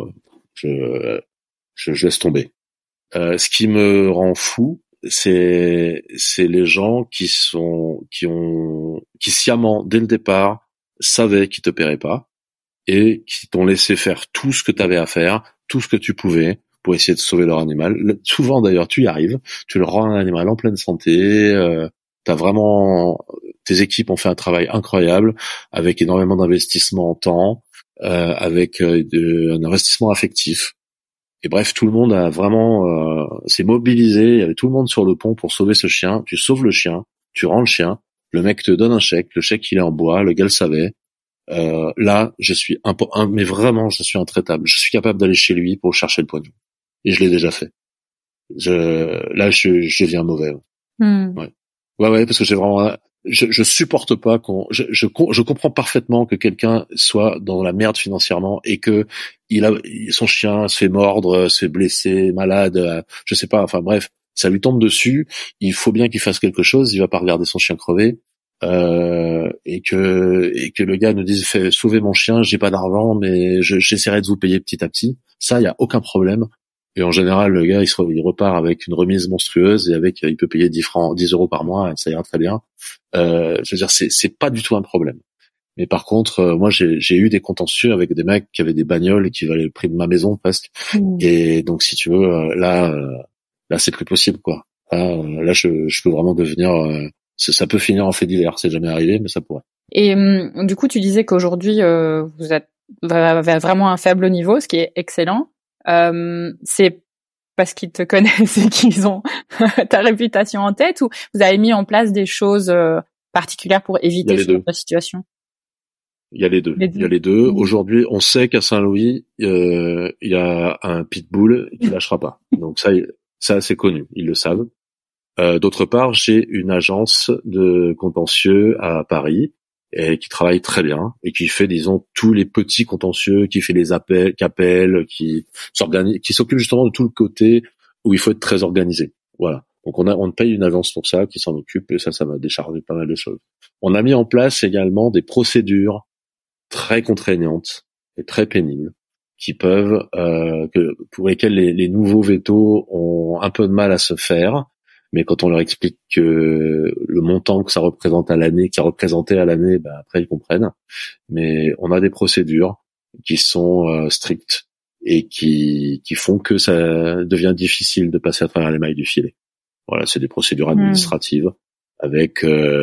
je laisse tomber. Ce qui me rend fou, c'est les gens qui sciemment dès le départ savaient qu'ils te paieraient pas et qui t'ont laissé faire tout ce que tu avais à faire, tout ce que tu pouvais pour essayer de sauver leur animal. Souvent d'ailleurs, tu y arrives, tu leur rends un animal en pleine santé, tes équipes ont fait un travail incroyable avec énormément d'investissement en temps, avec un investissement affectif. Et bref, tout le monde a vraiment s'est mobilisé, il y avait tout le monde sur le pont pour sauver ce chien. Tu sauves le chien, tu rends le chien, le mec te donne un chèque, le chèque il est en bois, le gars le savait. Là, je suis mais vraiment, je suis intraitable. Je suis capable d'aller chez lui pour chercher le pognon. Et je l'ai déjà fait. Je deviens mauvais. Ouais, parce que j'ai vraiment, je supporte pas je comprends parfaitement que quelqu'un soit dans la merde financièrement et que son chien se fait mordre, se fait blesser, malade, je sais pas, enfin bref, ça lui tombe dessus, il faut bien qu'il fasse quelque chose, il va pas regarder son chien crever, et que le gars nous dise sauvez mon chien, j'ai pas d'argent, mais j'essaierai de vous payer petit à petit. Ça, il y a aucun problème. Et en général, le gars, il repart avec une remise monstrueuse et il peut payer 10 euros par mois et ça ira très bien. Je veux dire, c'est pas du tout un problème. Mais par contre, moi, j'ai eu des contentieux avec des mecs qui avaient des bagnoles et qui valaient le prix de ma maison presque. Et donc, si tu veux, là, c'est plus possible, quoi. Là, je peux vraiment devenir, ça peut finir en fait divers. C'est jamais arrivé, mais ça pourrait. Et du coup, tu disais qu'aujourd'hui, vous êtes vraiment à un faible niveau, ce qui est excellent. C'est parce qu'ils te connaissent et qu'ils ont ta réputation en tête, ou vous avez mis en place des choses particulières pour éviter ce genre de situation? Il y a les deux. Aujourd'hui, on sait qu'à Saint-Louis, il y a un pitbull qui lâchera pas. Donc ça c'est connu, ils le savent. D'autre part, j'ai une agence de contentieux à Paris et qui travaille très bien et qui fait, disons, tous les petits contentieux, qui fait les appels, qui s'occupe justement de tout le côté où il faut être très organisé. Voilà. Donc on paye une agence pour ça, qui s'en occupe, et ça va décharger pas mal de choses. On a mis en place également des procédures très contraignantes et très pénibles qui peuvent, pour lesquels les nouveaux vétos ont un peu de mal à se faire. Mais quand on leur explique que le montant que ça représente à l'année, qui a représenté à l'année, après ils comprennent. Mais on a des procédures qui sont strictes et qui font que ça devient difficile de passer à travers les mailles du filet. Voilà, c'est des procédures administratives avec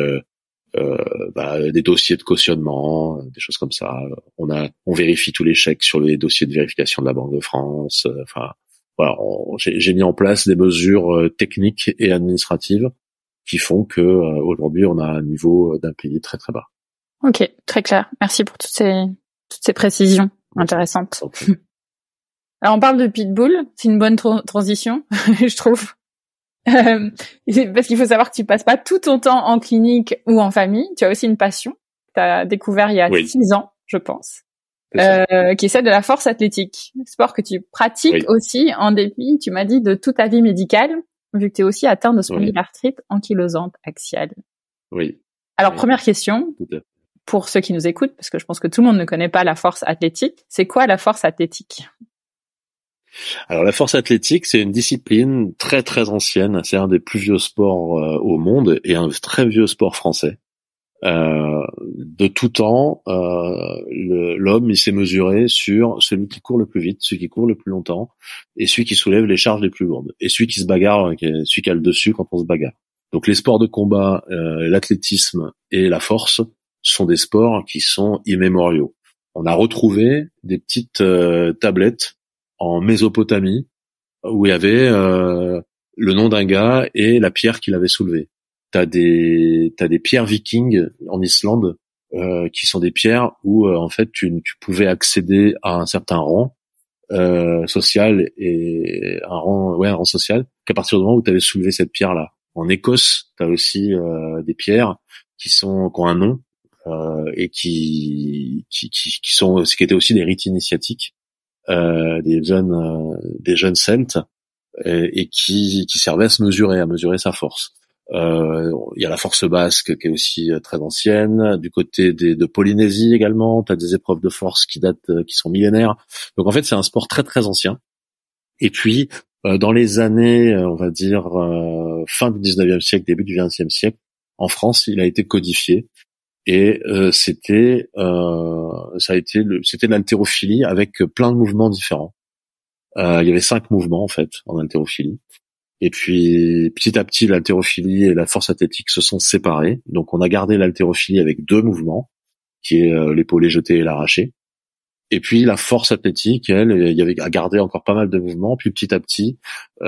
des dossiers de cautionnement, des choses comme ça. On vérifie tous les chèques sur les dossiers de vérification de la Banque de France. Voilà, j'ai mis en place des mesures techniques et administratives qui font que aujourd'hui on a un niveau d'impayé très très bas. Ok, très clair. Merci pour toutes ces précisions intéressantes. Okay. Alors on parle de Pitbull, c'est une bonne transition, je trouve. Parce qu'il faut savoir que tu passes pas tout ton temps en clinique ou en famille, tu as aussi une passion que tu as découvert il y a 6 ans, je pense. Qui est celle de la force athlétique, sport que tu pratiques aussi en dépit, tu m'as dit, de toute ta vie médicale, vu que tu es aussi atteint de spondylarthrite ankylosante axiale. Oui. Alors première question, pour ceux qui nous écoutent, parce que je pense que tout le monde ne connaît pas la force athlétique, c'est quoi la force athlétique ? Alors la force athlétique, c'est une discipline très très ancienne, c'est un des plus vieux sports au monde et un très vieux sport français. De tout temps, l'homme il s'est mesuré sur celui qui court le plus vite, celui qui court le plus longtemps, et celui qui soulève les charges les plus lourdes, et celui qui se bagarre, celui qui a le dessus quand on se bagarre. Donc les sports de combat, l'athlétisme et la force sont des sports qui sont immémoriaux. On a retrouvé des petites tablettes en Mésopotamie où il y avait le nom d'un gars et la pierre qu'il avait soulevée. T'as des pierres vikings en Islande qui sont des pierres où en fait tu pouvais accéder à un certain rang social et un rang social qu'à partir du moment où tu avais soulevé cette pierre là. En Écosse, t'as aussi des pierres qui ont un nom et qui étaient aussi des rites initiatiques des jeunes celtes et qui servaient à mesurer sa force. Il y a la force basque qui est aussi très ancienne. Du côté de Polynésie également, tu as des épreuves de force qui sont millénaires. Donc en fait, c'est un sport très très ancien. Et puis dans les années, on va dire fin du 19e siècle, début du 20e siècle, en France, il a été codifié et c'était l'haltérophilie avec plein de mouvements différents. Il y avait 5 mouvements en fait en haltérophilie. Et puis, petit à petit, l'haltérophilie et la force athlétique se sont séparés. Donc, on a gardé l'haltérophilie avec 2 mouvements, qui est l'épaulé jeté et l'arraché. Et puis, la force athlétique, elle, a gardé encore pas mal de mouvements. Puis, petit à petit,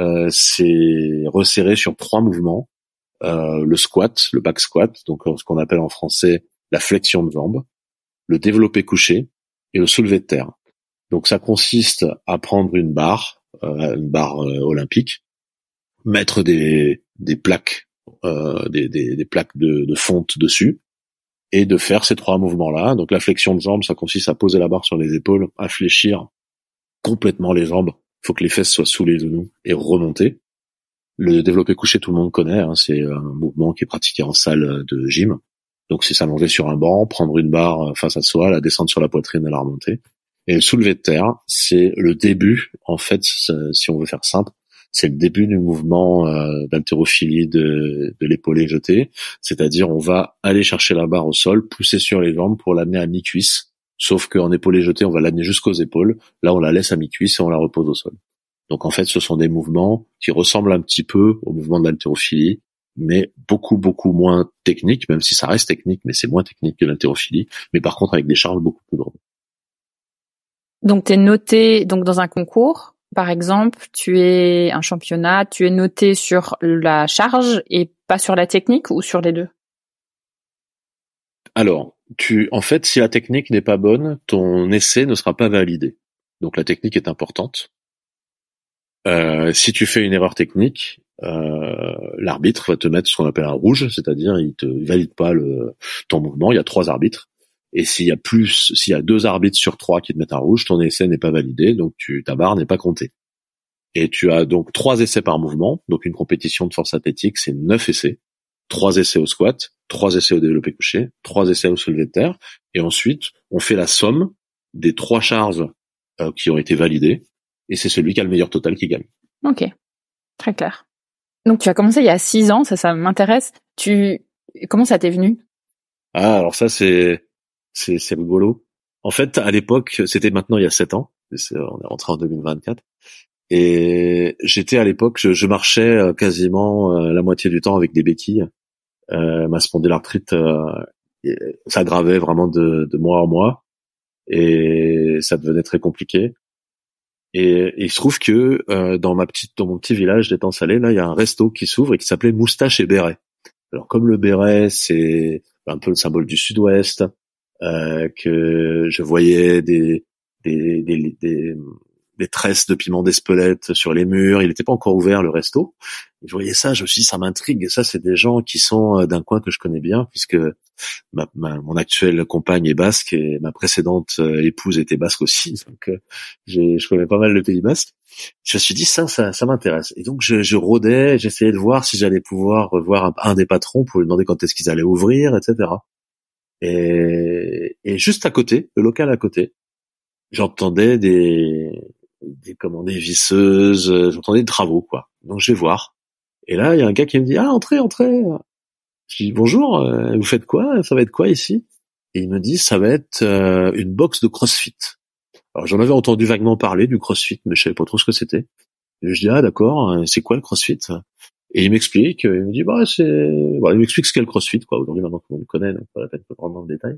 c'est resserré sur 3 mouvements. Le squat, le back squat, donc ce qu'on appelle en français la flexion de jambe, le développé couché et le soulevé de terre. Donc, ça consiste à prendre une barre olympique, mettre des plaques des plaques de fonte dessus et de faire ces 3 mouvements là. Donc la flexion de jambes, ça consiste à poser la barre sur les épaules, à fléchir complètement les jambes, il faut que les fesses soient sous les genoux et remonter. Le développé couché, tout le monde connaît, c'est un mouvement qui est pratiqué en salle de gym. Donc c'est s'allonger sur un banc, prendre une barre face à soi, la descendre sur la poitrine et la remonter. Et le soulevé de terre, c'est le début, en fait, si on veut faire simple, c'est le début du mouvement d'haltérophilie de l'épaulé jeté, c'est-à-dire on va aller chercher la barre au sol, pousser sur les jambes pour l'amener à mi-cuisse, sauf qu'en épaulé jeté, on va l'amener jusqu'aux épaules, là on la laisse à mi-cuisse et on la repose au sol. Donc en fait, ce sont des mouvements qui ressemblent un petit peu au mouvement de l'haltérophilie, mais beaucoup moins techniques, même si ça reste technique, mais c'est moins technique que l'haltérophilie, mais par contre avec des charges beaucoup plus lourdes. Donc t'es noté dans un concours. Par exemple, tu es un championnat, tu es noté sur la charge et pas sur la technique ou sur les deux? Alors, en fait, si la technique n'est pas bonne, ton essai ne sera pas validé. Donc la technique est importante. Si tu fais une erreur technique, l'arbitre va te mettre ce qu'on appelle un rouge, c'est-à-dire il te valide pas ton mouvement. Il y a 3 arbitres. Et s'il y a 2 arbitres sur 3 qui te mettent un rouge, ton essai n'est pas validé, donc ta barre n'est pas comptée. Et tu as donc 3 essais par mouvement, donc une compétition de force athlétique, c'est 9 essais. 3 essais au squat, 3 essais au développé couché, 3 essais au soulevé de terre, et ensuite, on fait la somme des 3 charges qui ont été validés, et c'est celui qui a le meilleur total qui gagne. Ok, très clair. Donc tu as commencé il y a 6 ans, ça m'intéresse. Comment ça t'est venu? Ah, alors ça c'est rigolo. En fait, à l'époque, c'était maintenant il y a 7 ans, on est rentré en 2024, et j'étais à l'époque, je marchais quasiment la moitié du temps avec des béquilles. Ma spondylarthrite s'aggravait vraiment de mois en mois, et ça devenait très compliqué. Et il se trouve que dans mon petit village d'Étang-Salé, là, il y a un resto qui s'ouvre et qui s'appelait Moustache et Béret. Alors comme le béret, c'est un peu le symbole du Sud-Ouest, que je voyais des tresses de piment d'Espelette sur les murs. Il n'était pas encore ouvert, le resto. Je voyais ça, je me suis dit, ça m'intrigue. Et ça, c'est des gens qui sont d'un coin que je connais bien, puisque mon actuelle compagne est basque et ma précédente épouse était basque aussi. Donc, je connais pas mal le Pays basque. Je me suis dit, ça m'intéresse. Et donc, je rôdais, j'essayais de voir si j'allais pouvoir revoir un des patrons pour lui demander quand est-ce qu'ils allaient ouvrir, etc. Et juste à côté, le local à côté, j'entendais des visseuses, j'entendais des travaux, quoi. Donc je vais voir. Et là, il y a un gars qui me dit, ah, entrez. Je dis, bonjour, vous faites quoi? Ça va être quoi ici? Et il me dit, ça va être une box de CrossFit. Alors j'en avais entendu vaguement parler du CrossFit, mais je savais pas trop ce que c'était. Et je dis, ah d'accord, c'est quoi le CrossFit? Et il m'explique, il me dit, il m'explique ce qu'est le CrossFit, quoi. Aujourd'hui, maintenant que on le connaît, donc pas la peine de rentrer dans le détail.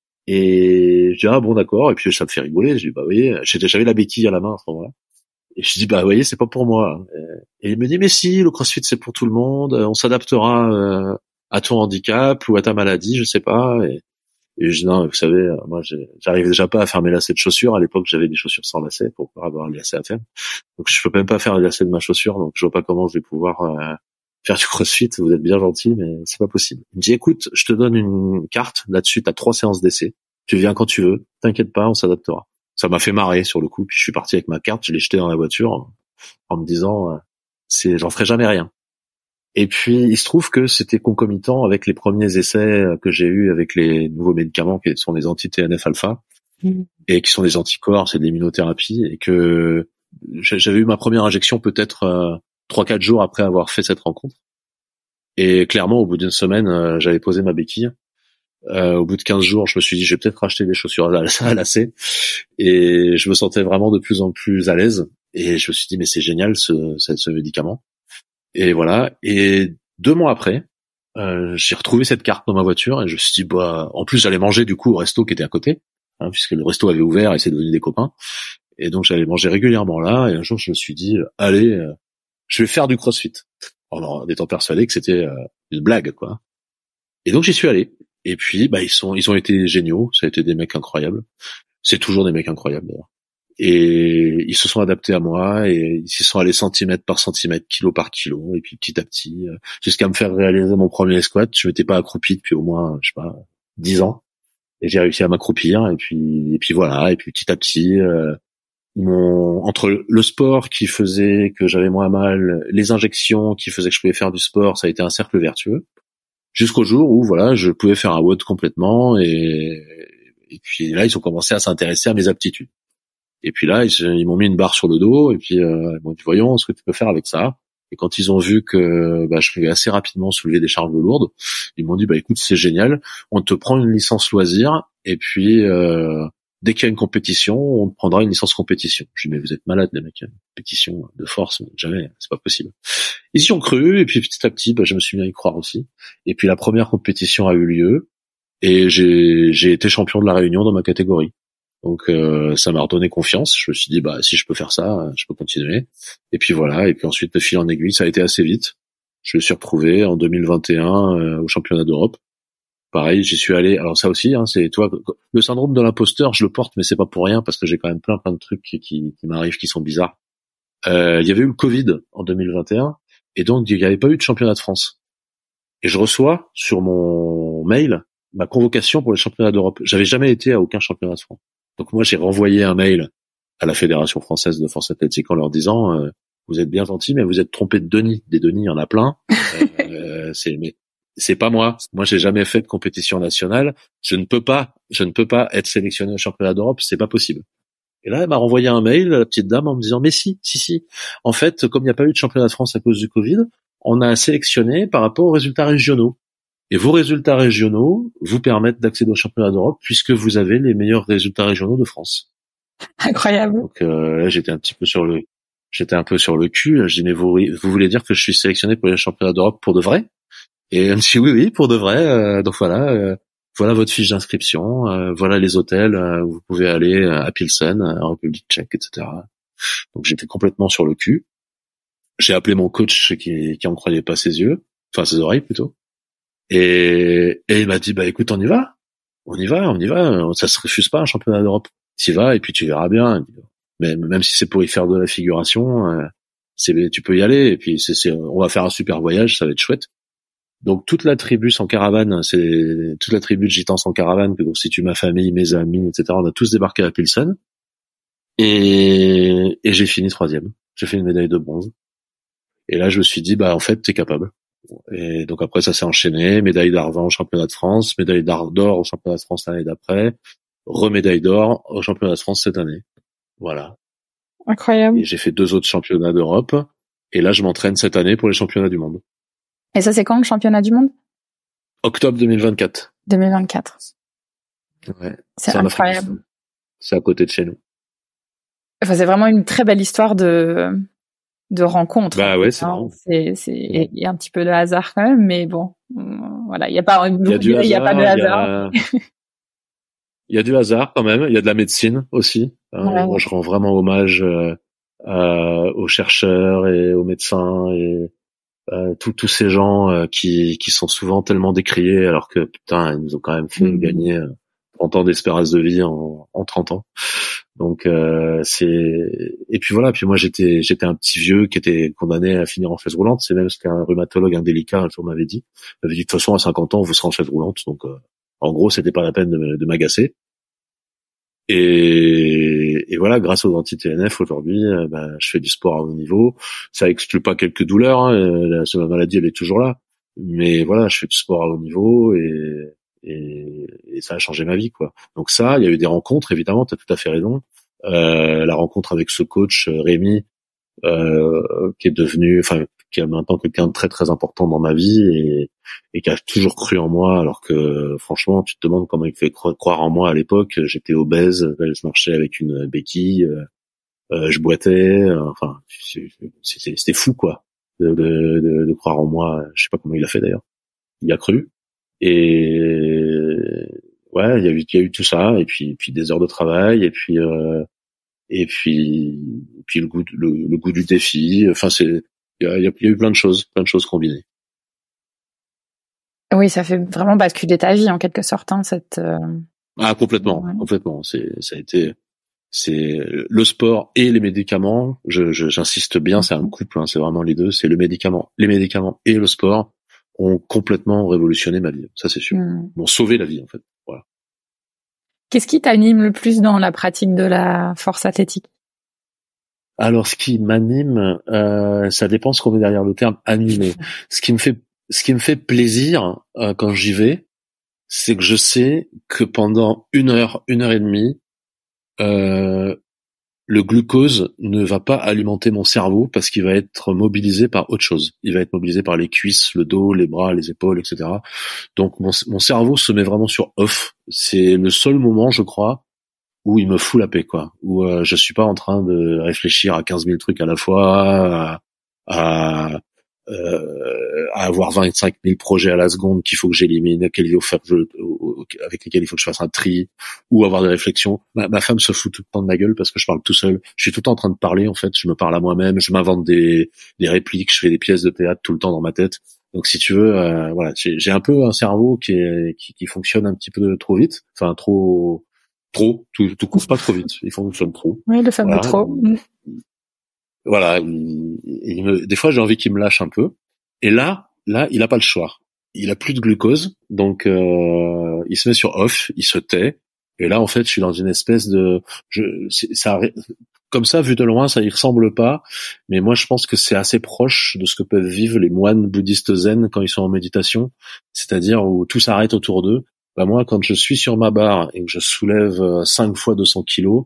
Et je dis, ah bon, d'accord. Et puis ça me fait rigoler. Je dis, bah oui, j'avais la béquille à la main à ce moment-là. Et je dis, bah vous voyez, c'est pas pour moi. Et il me dit, mais si, le CrossFit c'est pour tout le monde. On s'adaptera à ton handicap ou à ta maladie, je sais pas. Et je dis, non, vous savez, moi j'arrivais déjà pas à faire mes lacets de chaussures. À l'époque, j'avais des chaussures sans lacets pour pouvoir avoir les lacets à faire. Donc je peux même pas faire les lacets de ma chaussure. Donc je vois pas comment je vais pouvoir faire du CrossFit. Vous êtes bien gentil, mais c'est pas possible. Il me dit, écoute, je te donne une carte. Là-dessus, t'as 3 séances d'essai. Tu viens quand tu veux. T'inquiète pas, on s'adaptera. Ça m'a fait marrer sur le coup. Puis je suis parti avec ma carte. Je l'ai jetée dans la voiture en me disant, j'en ferai jamais rien. Et puis, il se trouve que c'était concomitant avec les premiers essais que j'ai eus avec les nouveaux médicaments qui sont des anti-TNF-alpha et qui sont des anticorps, c'est de l'immunothérapie, et que j'avais eu ma première injection peut-être 3-4 jours après avoir fait cette rencontre. Et clairement, au bout d'une semaine, j'avais posé ma béquille. Au bout de 15 jours, je me suis dit, je vais peut-être racheter des chaussures à lacets. Et je me sentais vraiment de plus en plus à l'aise. Et je me suis dit, mais c'est génial ce médicament. Et voilà. Et 2 mois après, j'ai retrouvé cette carte dans ma voiture et je me suis dit, bah, en plus j'allais manger du coup au resto qui était à côté, puisque le resto avait ouvert et c'est devenu des copains. Et donc j'allais manger régulièrement là. Et un jour je me suis dit, allez, je vais faire du CrossFit, en étant persuadé que c'était une blague, quoi. Et donc j'y suis allé. Et puis bah ils ont été géniaux. Ça a été des mecs incroyables. C'est toujours des mecs incroyables d'ailleurs. Et ils se sont adaptés à moi et ils s'y sont allés centimètre par centimètre, kilo par kilo, et puis petit à petit, jusqu'à me faire réaliser mon premier squat. Je m'étais pas accroupi depuis au moins, je sais pas, 10 ans. Et j'ai réussi à m'accroupir, et puis voilà, et puis petit à petit, entre le sport qui faisait que j'avais moins mal, les injections qui faisaient que je pouvais faire du sport, ça a été un cercle vertueux. Jusqu'au jour où, voilà, je pouvais faire un WOD complètement, et puis là, ils ont commencé à s'intéresser à mes aptitudes. Et puis là, ils m'ont mis une barre sur le dos, et puis ils m'ont dit, voyons ce que tu peux faire avec ça. Et quand ils ont vu que je pouvais assez rapidement soulever des charges lourdes, ils m'ont dit, écoute, c'est génial, on te prend une licence loisir, et puis dès qu'il y a une compétition, on te prendra une licence compétition. Je dis, mais vous êtes malades, les mecs, une compétition de force, jamais, c'est pas possible. Ils y ont cru, et puis petit à petit, je me suis mis à y croire aussi. Et puis la première compétition a eu lieu, et j'ai été champion de la Réunion dans ma catégorie. Donc ça m'a redonné confiance. Je me suis dit, si je peux faire ça, je peux continuer. Et puis voilà, et puis ensuite de fil en aiguille, ça a été assez vite. Je me suis retrouvé en 2021 au championnat d'Europe. Pareil, j'y suis allé. Alors ça aussi, c'est toi, le syndrome de l'imposteur, je le porte, mais c'est pas pour rien, parce que j'ai quand même plein de trucs qui m'arrivent qui sont bizarres. Il y avait eu le Covid en 2021, et donc il n'y avait pas eu de championnat de France. Et je reçois sur mon mail ma convocation pour les championnats d'Europe. J'avais jamais été à aucun championnat de France. Donc moi, j'ai renvoyé un mail à la Fédération française de force athlétique en leur disant, vous êtes bien gentils, mais vous êtes trompés de Denis. Des Denis, il y en a plein. Mais c'est pas moi. Moi, j'ai jamais fait de compétition nationale. Je ne peux pas être sélectionné au championnat d'Europe. C'est pas possible. Et là, elle m'a renvoyé un mail, la petite dame, en me disant, mais si. En fait, comme il n'y a pas eu de championnat de France à cause du Covid, on a sélectionné par rapport aux résultats régionaux. Et vos résultats régionaux vous permettent d'accéder au championnat d'Europe puisque vous avez les meilleurs résultats régionaux de France. Incroyable. Donc là, j'étais un peu sur le cul. Je dis, mais vous voulez dire que je suis sélectionné pour les championnats d'Europe pour de vrai? Et elle me dit, oui, pour de vrai. Donc voilà, voilà votre fiche d'inscription, voilà les hôtels où vous pouvez aller à Pilsen, en République tchèque, etc. Donc j'étais complètement sur le cul. J'ai appelé mon coach qui en croyait pas ses yeux, enfin ses oreilles plutôt. Et il m'a dit, bah écoute, on y va, ça se refuse pas un championnat d'Europe. T'y vas et puis tu verras bien. Mais même si c'est pour y faire de la figuration, tu peux y aller. Et puis on va faire un super voyage, ça va être chouette. Donc toute la tribu sans caravane, c'est toute la tribu de gitans sans caravane que constitue ma famille, mes amis, etc. On a tous débarqué à Pilsen et j'ai fini 3e. J'ai fait une médaille de bronze. Et là, je me suis dit, bah en fait, t'es capable. Et donc après, ça s'est enchaîné, médaille d'argent au championnat de France, médaille d'or au championnat de France l'année d'après, remédaille d'or au championnat de France cette année. Voilà. Incroyable. Et j'ai fait 2 autres championnats d'Europe. Et là, je m'entraîne cette année pour les championnats du monde. Et ça, c'est quand le championnat du monde? Octobre 2024. 2024. Ouais. C'est incroyable. C'est à côté de chez nous. Enfin, c'est vraiment une très belle histoire de rencontre. Bah ouais, c'est marrant. Il y a un petit peu de hasard quand même, mais bon, voilà, il y a pas pas de hasard. Il y a du hasard quand même. Il y a de la médecine aussi. Ouais. Moi, je rends vraiment hommage aux chercheurs et aux médecins et tous ces gens qui sont souvent tellement décriés alors que putain, ils nous ont quand même fait gagner 30 ans d'espérance de vie en 30 ans. Donc et puis voilà, puis moi j'étais un petit vieux qui était condamné à finir en chaise roulante, c'est même ce qu'un rhumatologue indélicat un jour m'avait dit. Il m'avait dit de toute façon à 50 ans vous serez en chaise roulante, donc en gros c'était pas la peine de m'agacer. Et voilà, grâce aux anti-TNF aujourd'hui, je fais du sport à haut niveau. Ça exclut pas quelques douleurs, hein, la maladie elle est toujours là, mais voilà, je fais du sport à haut niveau et ça a changé ma vie, quoi. Donc ça, il y a eu des rencontres, évidemment, t'as tout à fait raison. La rencontre avec ce coach Rémi, qui est maintenant quelqu'un de très très important dans ma vie et qui a toujours cru en moi, alors que franchement, tu te demandes comment il fait croire en moi à l'époque. J'étais obèse, je marchais avec une béquille, je boitais, enfin, c'était fou, quoi, de croire en moi. Je sais pas comment il a fait d'ailleurs. Il a cru. Et ouais, il y a eu tout ça, et puis des heures de travail, et puis le goût du défi. Enfin, il y a eu plein de choses combinées. Oui, ça fait vraiment basculer ta vie en quelque sorte, hein, cette. Complètement. C'est le sport et les médicaments. J'insiste bien, c'est un couple, hein, c'est vraiment les deux. C'est les médicaments et le sport ont complètement révolutionné ma vie. Ça, c'est sûr. M'ont sauvé la vie, en fait. Voilà. Qu'est-ce qui t'anime le plus dans la pratique de la force athlétique? Alors, ce qui m'anime, ça dépend ce qu'on met derrière le terme animer. Ce qui me fait plaisir quand j'y vais, c'est que je sais que pendant 1 heure et demie, le glucose ne va pas alimenter mon cerveau parce qu'il va être mobilisé par autre chose. Il va être mobilisé par les cuisses, le dos, les bras, les épaules, etc. Donc mon cerveau se met vraiment sur off. C'est le seul moment, je crois, où il me fout la paix, quoi. Où je suis pas en train de réfléchir à 15 000 trucs à la fois, à avoir 25 000 projets à la seconde qu'il faut que j'élimine, avec lesquels il faut que je fasse un tri, ou avoir des réflexions. Ma femme se fout tout le temps de ma gueule parce que je parle tout seul. Je suis tout le temps en train de parler, en fait. Je me parle à moi-même, je m'invente des répliques, je fais des pièces de théâtre tout le temps dans ma tête. Donc si tu veux, voilà, j'ai un peu un cerveau qui fonctionne un petit peu trop vite, enfin tout court pas trop vite, il fonctionne trop. Oui, le fameux trop. Voilà, des fois j'ai envie qu'il me lâche un peu. Et là, il a pas le choix. Il a plus de glucose, donc il se met sur off, il se tait. Et là, en fait, je suis dans une espèce de, comme ça, vu de loin, ça y ressemble pas. Mais moi, je pense que c'est assez proche de ce que peuvent vivre les moines bouddhistes zen quand ils sont en méditation, c'est-à-dire où tout s'arrête autour d'eux. Bah moi, quand je suis sur ma barre et que je soulève 5 fois 200 kilos,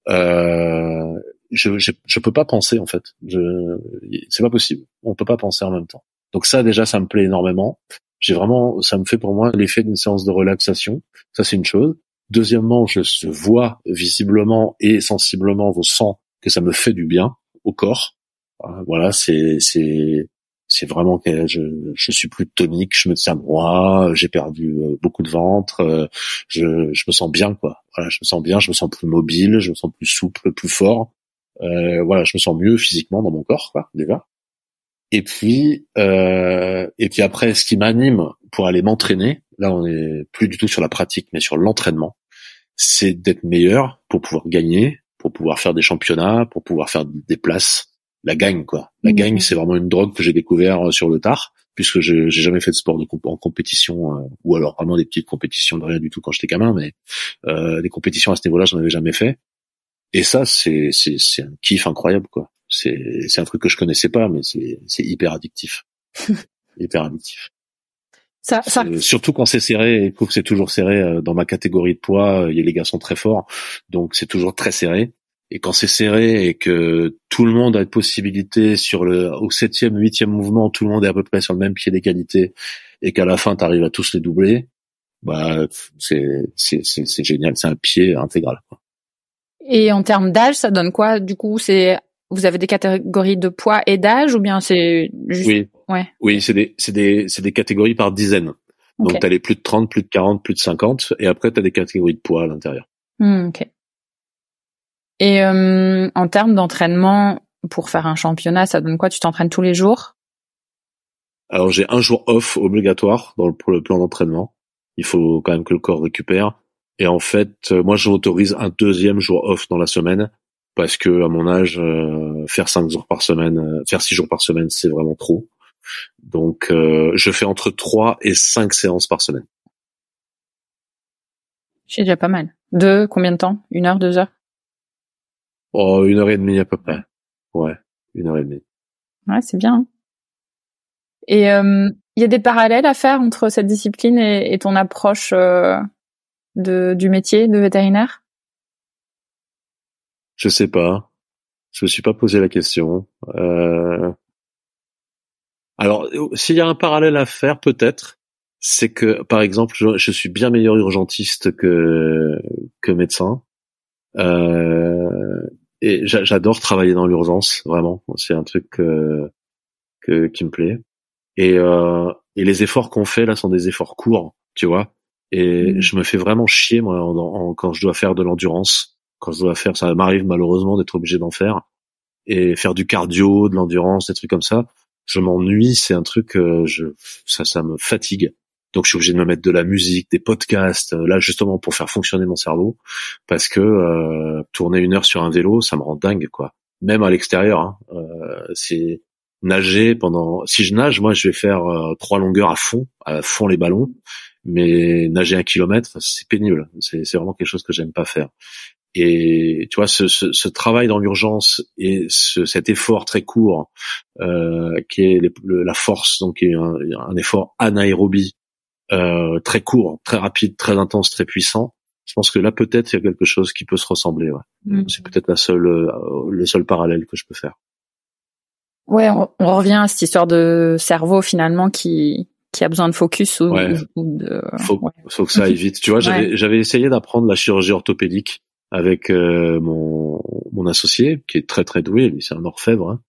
Je peux pas penser en fait. C'est pas possible. On peut pas penser en même temps. Donc ça déjà, ça me plaît énormément. Ça me fait pour moi l'effet d'une séance de relaxation. Ça c'est une chose. Deuxièmement, je vois visiblement et sensiblement vos sens que ça me fait du bien au corps. Voilà, c'est vraiment que je suis plus tonique, je me tiens droit, j'ai perdu beaucoup de ventre, je me sens bien quoi. Voilà, je me sens bien, je me sens plus mobile, je me sens plus souple, plus fort. Voilà, je me sens mieux physiquement dans mon corps quoi, déjà. Et puis après, ce qui m'anime pour aller m'entraîner, là on est plus du tout sur la pratique, mais sur l'entraînement, c'est d'être meilleur pour pouvoir gagner, pour pouvoir faire des championnats, pour pouvoir faire des places. La gagne, quoi. La gagne, c'est vraiment une drogue que j'ai découvert sur le tard, puisque j'ai jamais fait de sport en compétition, ou alors vraiment des petites compétitions de rien du tout quand j'étais gamin, mais des compétitions à ce niveau-là, j'en avais jamais fait. Et ça, c'est un kiff incroyable, quoi. C'est un truc que je connaissais pas, mais c'est hyper addictif. Hyper addictif. Ça... Surtout quand c'est serré, et que c'est toujours serré dans ma catégorie de poids, les gars sont très forts, donc c'est toujours très serré. Et quand c'est serré et que tout le monde a une possibilité au 7e, 8e mouvement, tout le monde est à peu près sur le même pied d'égalité et qu'à la fin t'arrives à tous les doubler, bah c'est génial, c'est un pied intégral, quoi. Et en termes d'âge, ça donne quoi? Du coup, vous avez des catégories de poids et d'âge ou bien c'est juste... Oui. Ouais. Oui, c'est des catégories par dizaines. Okay. Donc t'as les plus de 30, plus de 40, plus de 50 et après t'as des catégories de poids à l'intérieur. OK. Et en termes d'entraînement, pour faire un championnat, ça donne quoi? Tu t'entraînes tous les jours? Alors j'ai un jour off obligatoire pour le plan d'entraînement. Il faut quand même que le corps récupère. Et en fait, moi j'autorise un deuxième jour off dans la semaine parce que à mon âge, faire 6 jours par semaine, c'est vraiment trop. Donc je fais entre 3 et 5 séances par semaine. C'est déjà pas mal. De combien de temps? 1 heure, 2 heures? Oh, 1h30 à peu près. Ouais, 1h30. Ouais, c'est bien. Hein. Et y a des parallèles à faire entre cette discipline et ton approche du métier de vétérinaire? Je sais pas. Je me suis pas posé la question. Alors, s'il y a un parallèle à faire, peut-être, c'est que, par exemple, je suis bien meilleur urgentiste que médecin. Et j'adore travailler dans l'urgence, vraiment. C'est un truc qui me plaît. Et les efforts qu'on fait là sont des efforts courts, tu vois. Et je me fais vraiment chier moi quand je dois faire de l'endurance. Quand je dois faire, ça m'arrive malheureusement d'être obligé d'en faire et faire du cardio, de l'endurance, des trucs comme ça. Je m'ennuie, c'est un truc ça me fatigue. Donc je suis obligé de me mettre de la musique, des podcasts, là justement pour faire fonctionner mon cerveau, parce que tourner 1 heure sur un vélo, ça me rend dingue quoi. Même à l'extérieur, hein. C'est nager si je nage, moi je vais faire 3 longueurs à fond les ballons, mais nager 1 kilomètre, c'est pénible. C'est vraiment quelque chose que j'aime pas faire. Et tu vois, ce travail dans l'urgence et cet effort très court, qui est la force, donc qui est un effort anaérobie. Très court, très rapide, très intense, très puissant. Je pense que là peut-être il y a quelque chose qui peut se ressembler. Ouais. C'est peut-être le seul parallèle que je peux faire. Ouais, on revient à cette histoire de cerveau finalement qui a besoin de focus ou de. Faut que ça aille vite. Tu vois, j'avais essayé d'apprendre la chirurgie orthopédique avec mon associé qui est très très doué. Lui, c'est un orfèvre. Hein.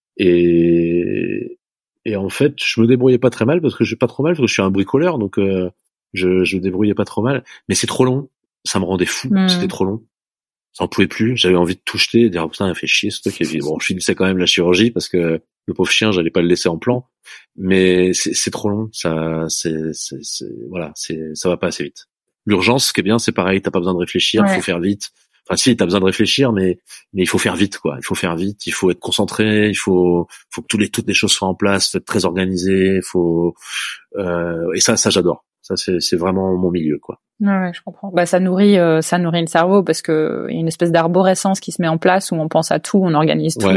Et en fait, je me débrouillais pas très mal parce que je suis un bricoleur, donc je débrouillais pas trop mal. Mais c'est trop long, ça me rendait fou. C'était trop long, j'en pouvais plus. J'avais envie de tout jeter, de dire putain, il fait chier ce truc. Et puis, bon, je finissais quand même la chirurgie parce que le pauvre chien, j'allais pas le laisser en plan. Mais c'est trop long, ça va pas assez vite. L'urgence, ce qui est bien, c'est pareil, t'as pas besoin de réfléchir, faut faire vite. Enfin, si, t'as besoin de réfléchir, mais il faut faire vite, quoi. Il faut faire vite, il faut être concentré, il faut que toutes les choses soient en place, faut être très organisé, et ça j'adore. Ça, c'est vraiment mon milieu, quoi. Ouais, je comprends. Bah, ça nourrit le cerveau parce que il y a une espèce d'arborescence qui se met en place où on pense à tout, on organise tout,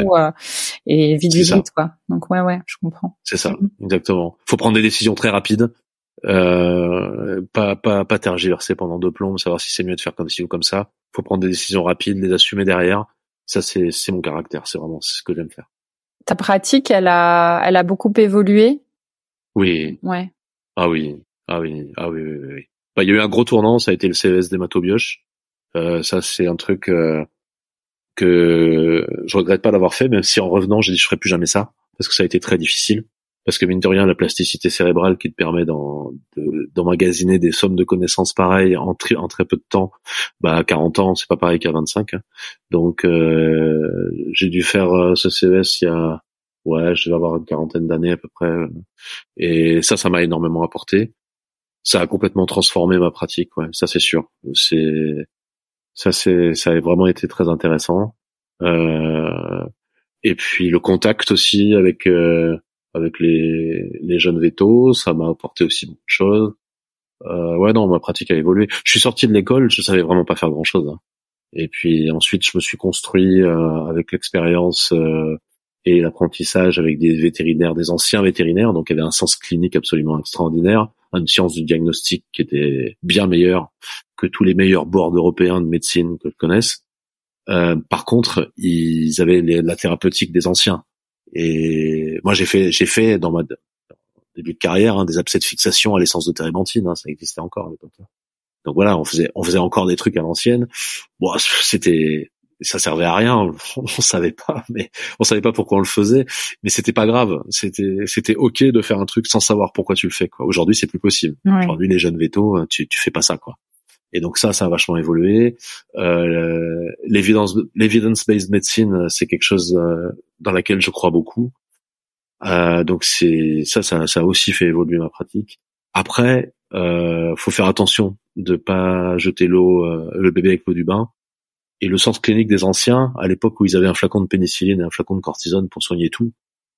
et vite, quoi. Donc, ouais, je comprends. C'est ça, exactement. Faut prendre des décisions très rapides. Pas tergiverser pendant 2 plombs, savoir si c'est mieux de faire comme ci ou comme ça. Faut prendre des décisions rapides, les assumer derrière. Ça, c'est mon caractère. C'est ce que j'aime faire. Ta pratique, elle a beaucoup évolué? Oui. Ouais. Ah oui. Oui. Bah, il y a eu un gros tournant, ça a été le CES d'hématobioche. Ça, c'est un truc que je regrette pas d'avoir fait, même si en revenant, j'ai dit je ferai plus jamais ça, parce que ça a été très difficile. Parce que mine de rien, la plasticité cérébrale qui te permet d'emmagasiner des sommes de connaissances pareilles en très peu de temps, bah à 40 ans, c'est pas pareil qu'à 25. Hein. Donc j'ai dû faire ce CES je vais avoir une quarantaine d'années à peu près. Et ça m'a énormément apporté. Ça a complètement transformé ma pratique, ouais, ça c'est sûr. Ça a vraiment été très intéressant. Et puis le contact aussi avec les jeunes vétos, ça m'a apporté aussi beaucoup de choses. Ma pratique a évolué. Je suis sorti de l'école, je savais vraiment pas faire grand chose. Hein. Et puis ensuite, je me suis construit avec l'expérience et l'apprentissage avec des vétérinaires, des anciens vétérinaires. Donc il y avait un sens clinique absolument extraordinaire, une science du diagnostic qui était bien meilleure que tous les meilleurs boards européens de médecine que je connaisse. Par contre, ils avaient la thérapeutique des anciens. Et moi, j'ai fait dans ma début de carrière des abcès de fixation à l'essence de térébenthine. Ça existait encore à l'époque. Donc voilà, on faisait encore des trucs à l'ancienne. Bon, ça servait à rien. On savait pas pourquoi on le faisait. Mais c'était pas grave. C'était ok de faire un truc sans savoir pourquoi tu le fais. Quoi. Aujourd'hui, c'est plus possible. Ouais. Aujourd'hui, les jeunes vétos, tu fais pas ça. Quoi. Et donc ça a vachement évolué. L'evidence-based medicine, c'est quelque chose dans laquelle je crois beaucoup. Donc ça a aussi fait évoluer ma pratique. Après, faut faire attention de pas jeter le bébé avec l'eau du bain. Et le sens clinique des anciens, à l'époque où ils avaient un flacon de pénicilline et un flacon de cortisone pour soigner tout,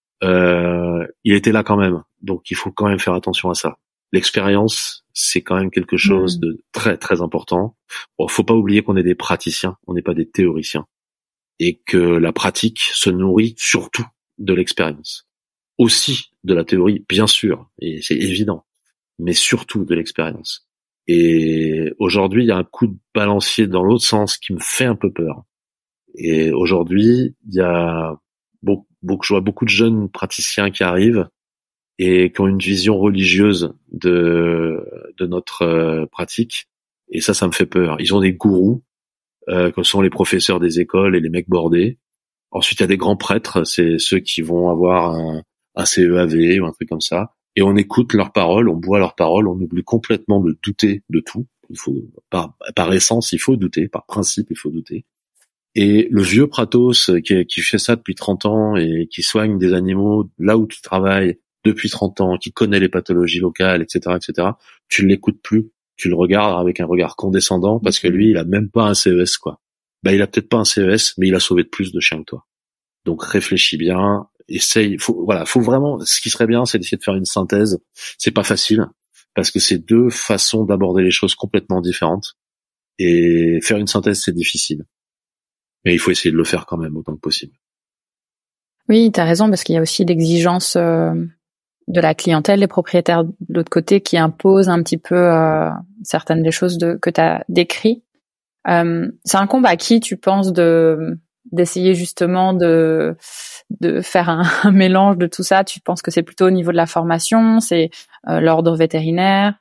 il était là quand même. Donc il faut quand même faire attention à ça. L'expérience, c'est quand même quelque chose de très très important. Bon, faut pas oublier qu'on est des praticiens, on n'est pas des théoriciens, et que la pratique se nourrit surtout de l'expérience, aussi de la théorie, bien sûr, et c'est évident, mais surtout de l'expérience. Et aujourd'hui, il y a un coup de balancier dans l'autre sens qui me fait un peu peur. Et aujourd'hui, il y a je vois beaucoup de jeunes praticiens qui arrivent et qui ont une vision religieuse de notre pratique. Et ça me fait peur. Ils ont des gourous, comme sont les professeurs des écoles et les mecs bordés. Ensuite, il y a des grands prêtres, c'est ceux qui vont avoir un CEAV ou un truc comme ça. Et on écoute leurs paroles, on boit leurs paroles, on oublie complètement de douter de tout. Il faut, par essence, il faut douter, par principe, il faut douter. Et le vieux pratos qui fait ça depuis 30 ans et qui soigne des animaux là où tu travailles depuis 30 ans, qui connaît les pathologies locales, etc., tu l'écoutes plus, tu le regardes avec un regard condescendant parce que lui, il a même pas un CES, quoi. Il a peut-être pas un CES, mais il a sauvé plus de chiens que toi. Donc réfléchis bien, essaye, faut vraiment, ce qui serait bien, c'est d'essayer de faire une synthèse. C'est pas facile, parce que c'est deux façons d'aborder les choses complètement différentes. Et faire une synthèse, c'est difficile. Mais il faut essayer de le faire quand même autant que possible. Oui, t'as raison, parce qu'il y a aussi l'exigence de la clientèle, les propriétaires de l'autre côté qui imposent un petit peu certaines des choses que t'as décrites. C'est un combat qui, tu penses, d'essayer justement de faire un mélange de tout ça? Tu penses que c'est plutôt au niveau de la formation, c'est l'ordre vétérinaire?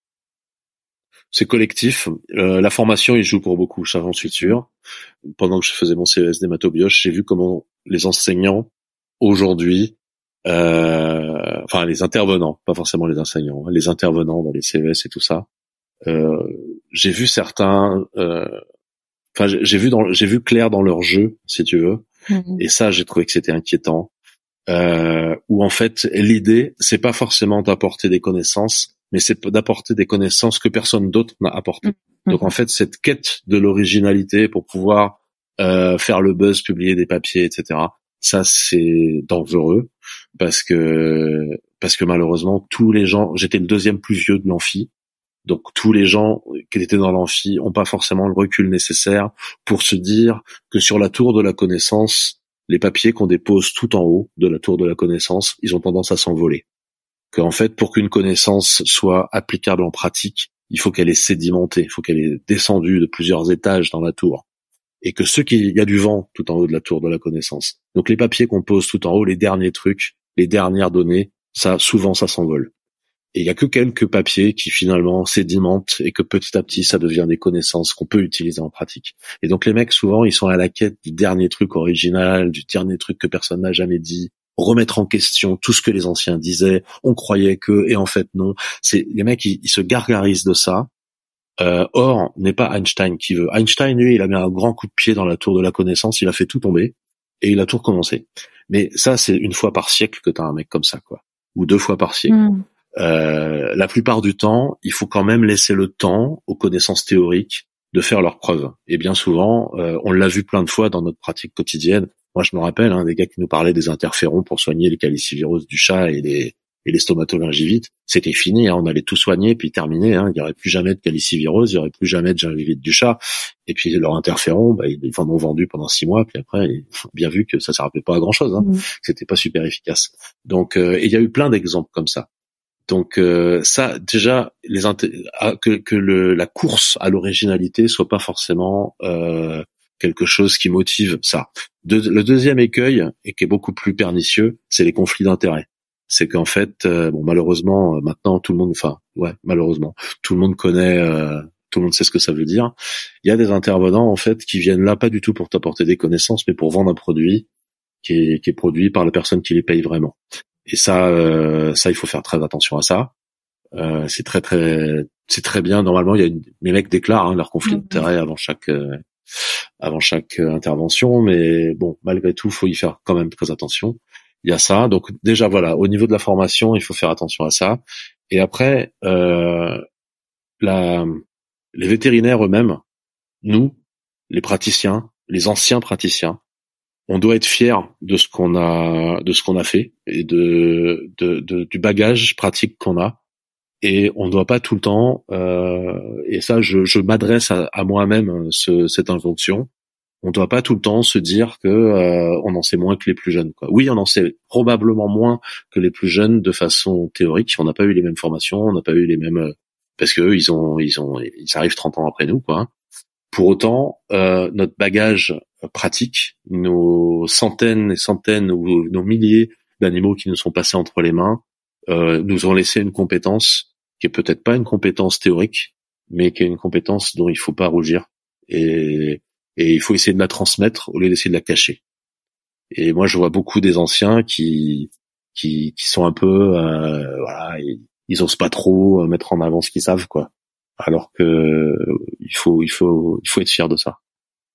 C'est collectif. La formation, il joue pour beaucoup, ça j'en suis sûr. Pendant que je faisais mon CES d'hématobioche, j'ai vu comment les enseignants aujourd'hui, les intervenants, pas forcément les enseignants, les intervenants dans les CES et tout ça, j'ai vu certains, j'ai vu clair dans leur jeu, si tu veux, et ça j'ai trouvé que c'était inquiétant. Où en fait l'idée c'est pas forcément d'apporter des connaissances, mais c'est d'apporter des connaissances que personne d'autre n'a apportées. Donc en fait cette quête de l'originalité pour pouvoir faire le buzz, publier des papiers, etc. Ça c'est dangereux parce que malheureusement tous les gens, j'étais le deuxième plus vieux de l'amphi. Donc tous les gens qui étaient dans l'amphi ont pas forcément le recul nécessaire pour se dire que sur la tour de la connaissance, les papiers qu'on dépose tout en haut de la tour de la connaissance, ils ont tendance à s'envoler. qu'en fait, pour qu'une connaissance soit applicable en pratique, il faut qu'elle ait sédimenté, il faut qu'elle ait descendu de plusieurs étages dans la tour. Et que il y a du vent tout en haut de la tour de la connaissance. Donc les papiers qu'on pose tout en haut, les derniers trucs, les dernières données, souvent ça s'envole. Et il y a que quelques papiers qui finalement sédimentent et que petit à petit ça devient des connaissances qu'on peut utiliser en pratique. Et donc les mecs souvent ils sont à la quête du dernier truc original, du dernier truc que personne n'a jamais dit, remettre en question tout ce que les anciens disaient, on croyait que, et en fait non. Les mecs ils se gargarisent de ça. Or, n'est pas Einstein qui veut. Einstein, lui, il a mis un grand coup de pied dans la tour de la connaissance, il a fait tout tomber, et il a tout recommencé. Mais ça, c'est une fois par siècle que t'as un mec comme ça, quoi. Ou 2 fois par siècle. La plupart du temps, il faut quand même laisser le temps aux connaissances théoriques de faire leurs preuves. Et bien souvent, on l'a vu plein de fois dans notre pratique quotidienne. Moi, je me rappelle, des gars qui nous parlaient des interférons pour soigner les caliciviroses du chat et les stomatogingivites, c'était fini, on allait tout soigner puis terminer, il y aurait plus jamais de calicivirose, il y aurait plus jamais de gingivite du chat, et puis leur interféron, ils en ont vendu pendant 6 mois, puis après, ils ont bien vu que ça servait pas à grand chose, que c'était pas super efficace. Donc, il y a eu plein d'exemples comme ça. Donc, ça, déjà, la course à l'originalité soit pas forcément, quelque chose qui motive ça. Le deuxième écueil, et qui est beaucoup plus pernicieux, c'est les conflits d'intérêts. C'est qu'en fait, malheureusement, maintenant malheureusement, tout le monde connaît, tout le monde sait ce que ça veut dire. Il y a des intervenants en fait qui viennent là pas du tout pour t'apporter des connaissances, mais pour vendre un produit qui est produit par la personne qui les paye vraiment. Et ça, il faut faire très attention à ça. C'est très bien. Normalement, les mecs déclarent leur conflit d'intérêt avant chaque intervention, mais bon, malgré tout, faut y faire quand même très attention. Il y a ça, donc déjà voilà, au niveau de la formation, il faut faire attention à ça. Et après, les vétérinaires eux-mêmes, nous, les praticiens, les anciens praticiens, on doit être fiers de ce qu'on a fait et du bagage pratique qu'on a. Et on ne doit pas tout le temps, et ça, je m'adresse à moi-même cette injonction. On ne doit pas tout le temps se dire que on en sait moins que les plus jeunes, quoi. Oui, on en sait probablement moins que les plus jeunes de façon théorique. On n'a pas eu les mêmes formations, on n'a pas eu les mêmes parce que eux, ils arrivent 30 ans après nous, quoi. Pour autant, notre bagage pratique, nos centaines et centaines ou nos milliers d'animaux qui nous sont passés entre les mains, nous ont laissé une compétence qui est peut-être pas une compétence théorique, mais qui est une compétence dont il faut pas rougir. Et il faut essayer de la transmettre au lieu d'essayer de la cacher. Et moi, je vois beaucoup des anciens qui sont un peu, ils osent pas trop mettre en avant ce qu'ils savent, quoi. Alors que il faut être fier de ça.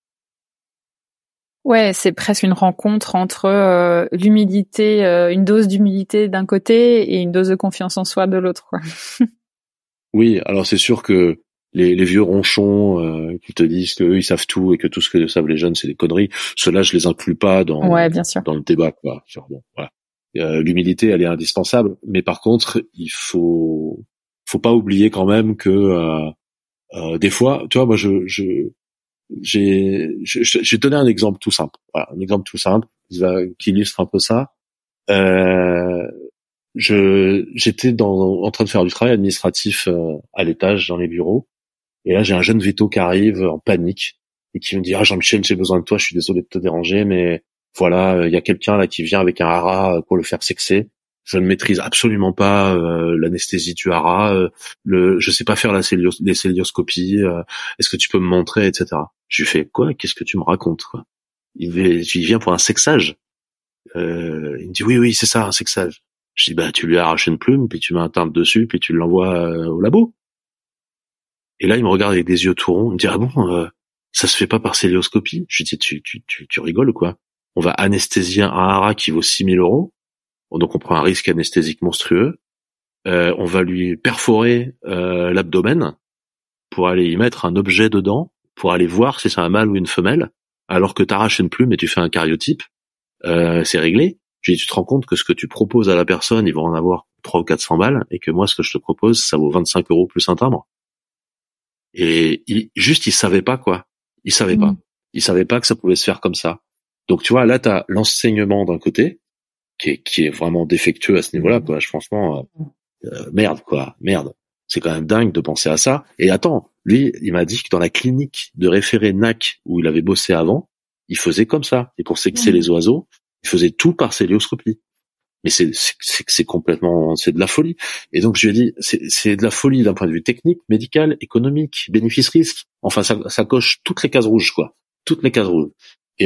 Ouais, c'est presque une rencontre entre l'humilité, une dose d'humilité d'un côté et une dose de confiance en soi de l'autre, quoi. Oui, alors c'est sûr que les vieux ronchons qui te disent qu'eux ils savent tout et que tout ce que savent les jeunes c'est des conneries, ceux-là je les inclus pas dans le débat, quoi. Bon, voilà. L'humilité elle est indispensable, mais par contre il faut pas oublier quand même que des fois, tu vois, moi j'ai donné un exemple tout simple, voilà, un exemple tout simple qui illustre un peu ça. J'étais en train de faire du travail administratif à l'étage dans les bureaux. Et là, j'ai un jeune véto qui arrive en panique et qui me dit « Ah, Jean-Michel, j'ai besoin de toi, je suis désolé de te déranger, mais voilà, il y a quelqu'un là qui vient avec un hara pour le faire sexer. Je ne maîtrise absolument pas l'anesthésie du hara, je sais pas faire les célioscopies, est-ce que tu peux me montrer, etc. » Je lui fais « Quoi? Qu'est-ce que tu me racontes, quoi ?» Il vient pour un sexage. Il me dit « Oui, c'est ça, un sexage. » Je dis « Bah, tu lui arraches une plume, puis tu mets un timbre dessus, puis tu l'envoies au labo. » Et là, il me regarde avec des yeux tout ronds. Il me dit « Ah bon, ça se fait pas par célioscopie ?» Je lui dis « Tu rigoles ou quoi? On va anesthésier un hara qui vaut 6 000 €. Donc, on prend un risque anesthésique monstrueux. On va lui perforer l'abdomen pour aller y mettre un objet dedans, pour aller voir si c'est un mâle ou une femelle, alors que t'arraches une plume et tu fais un cariotype. C'est réglé. » Je lui dis « Tu te rends compte que ce que tu proposes à la personne, il va en avoir 300 ou 400 balles, et que moi, ce que je te propose, ça vaut 25 € plus un timbre. » Et il savait pas, quoi. Il savait pas. Il savait pas que ça pouvait se faire comme ça. Donc, tu vois, là, t'as l'enseignement d'un côté, qui est vraiment défectueux à ce niveau-là, quoi. Franchement, merde, quoi, merde. C'est quand même dingue de penser à ça. Et attends, lui, il m'a dit que dans la clinique de référé NAC où il avait bossé avant, il faisait comme ça. Et pour sexer les oiseaux, il faisait tout par célioscopie. Mais c'est complètement, c'est de la folie. Et donc je lui ai dit, c'est de la folie d'un point de vue technique, médical, économique, bénéfice-risque. Enfin, ça coche toutes les cases rouges, quoi. Toutes les cases rouges. Et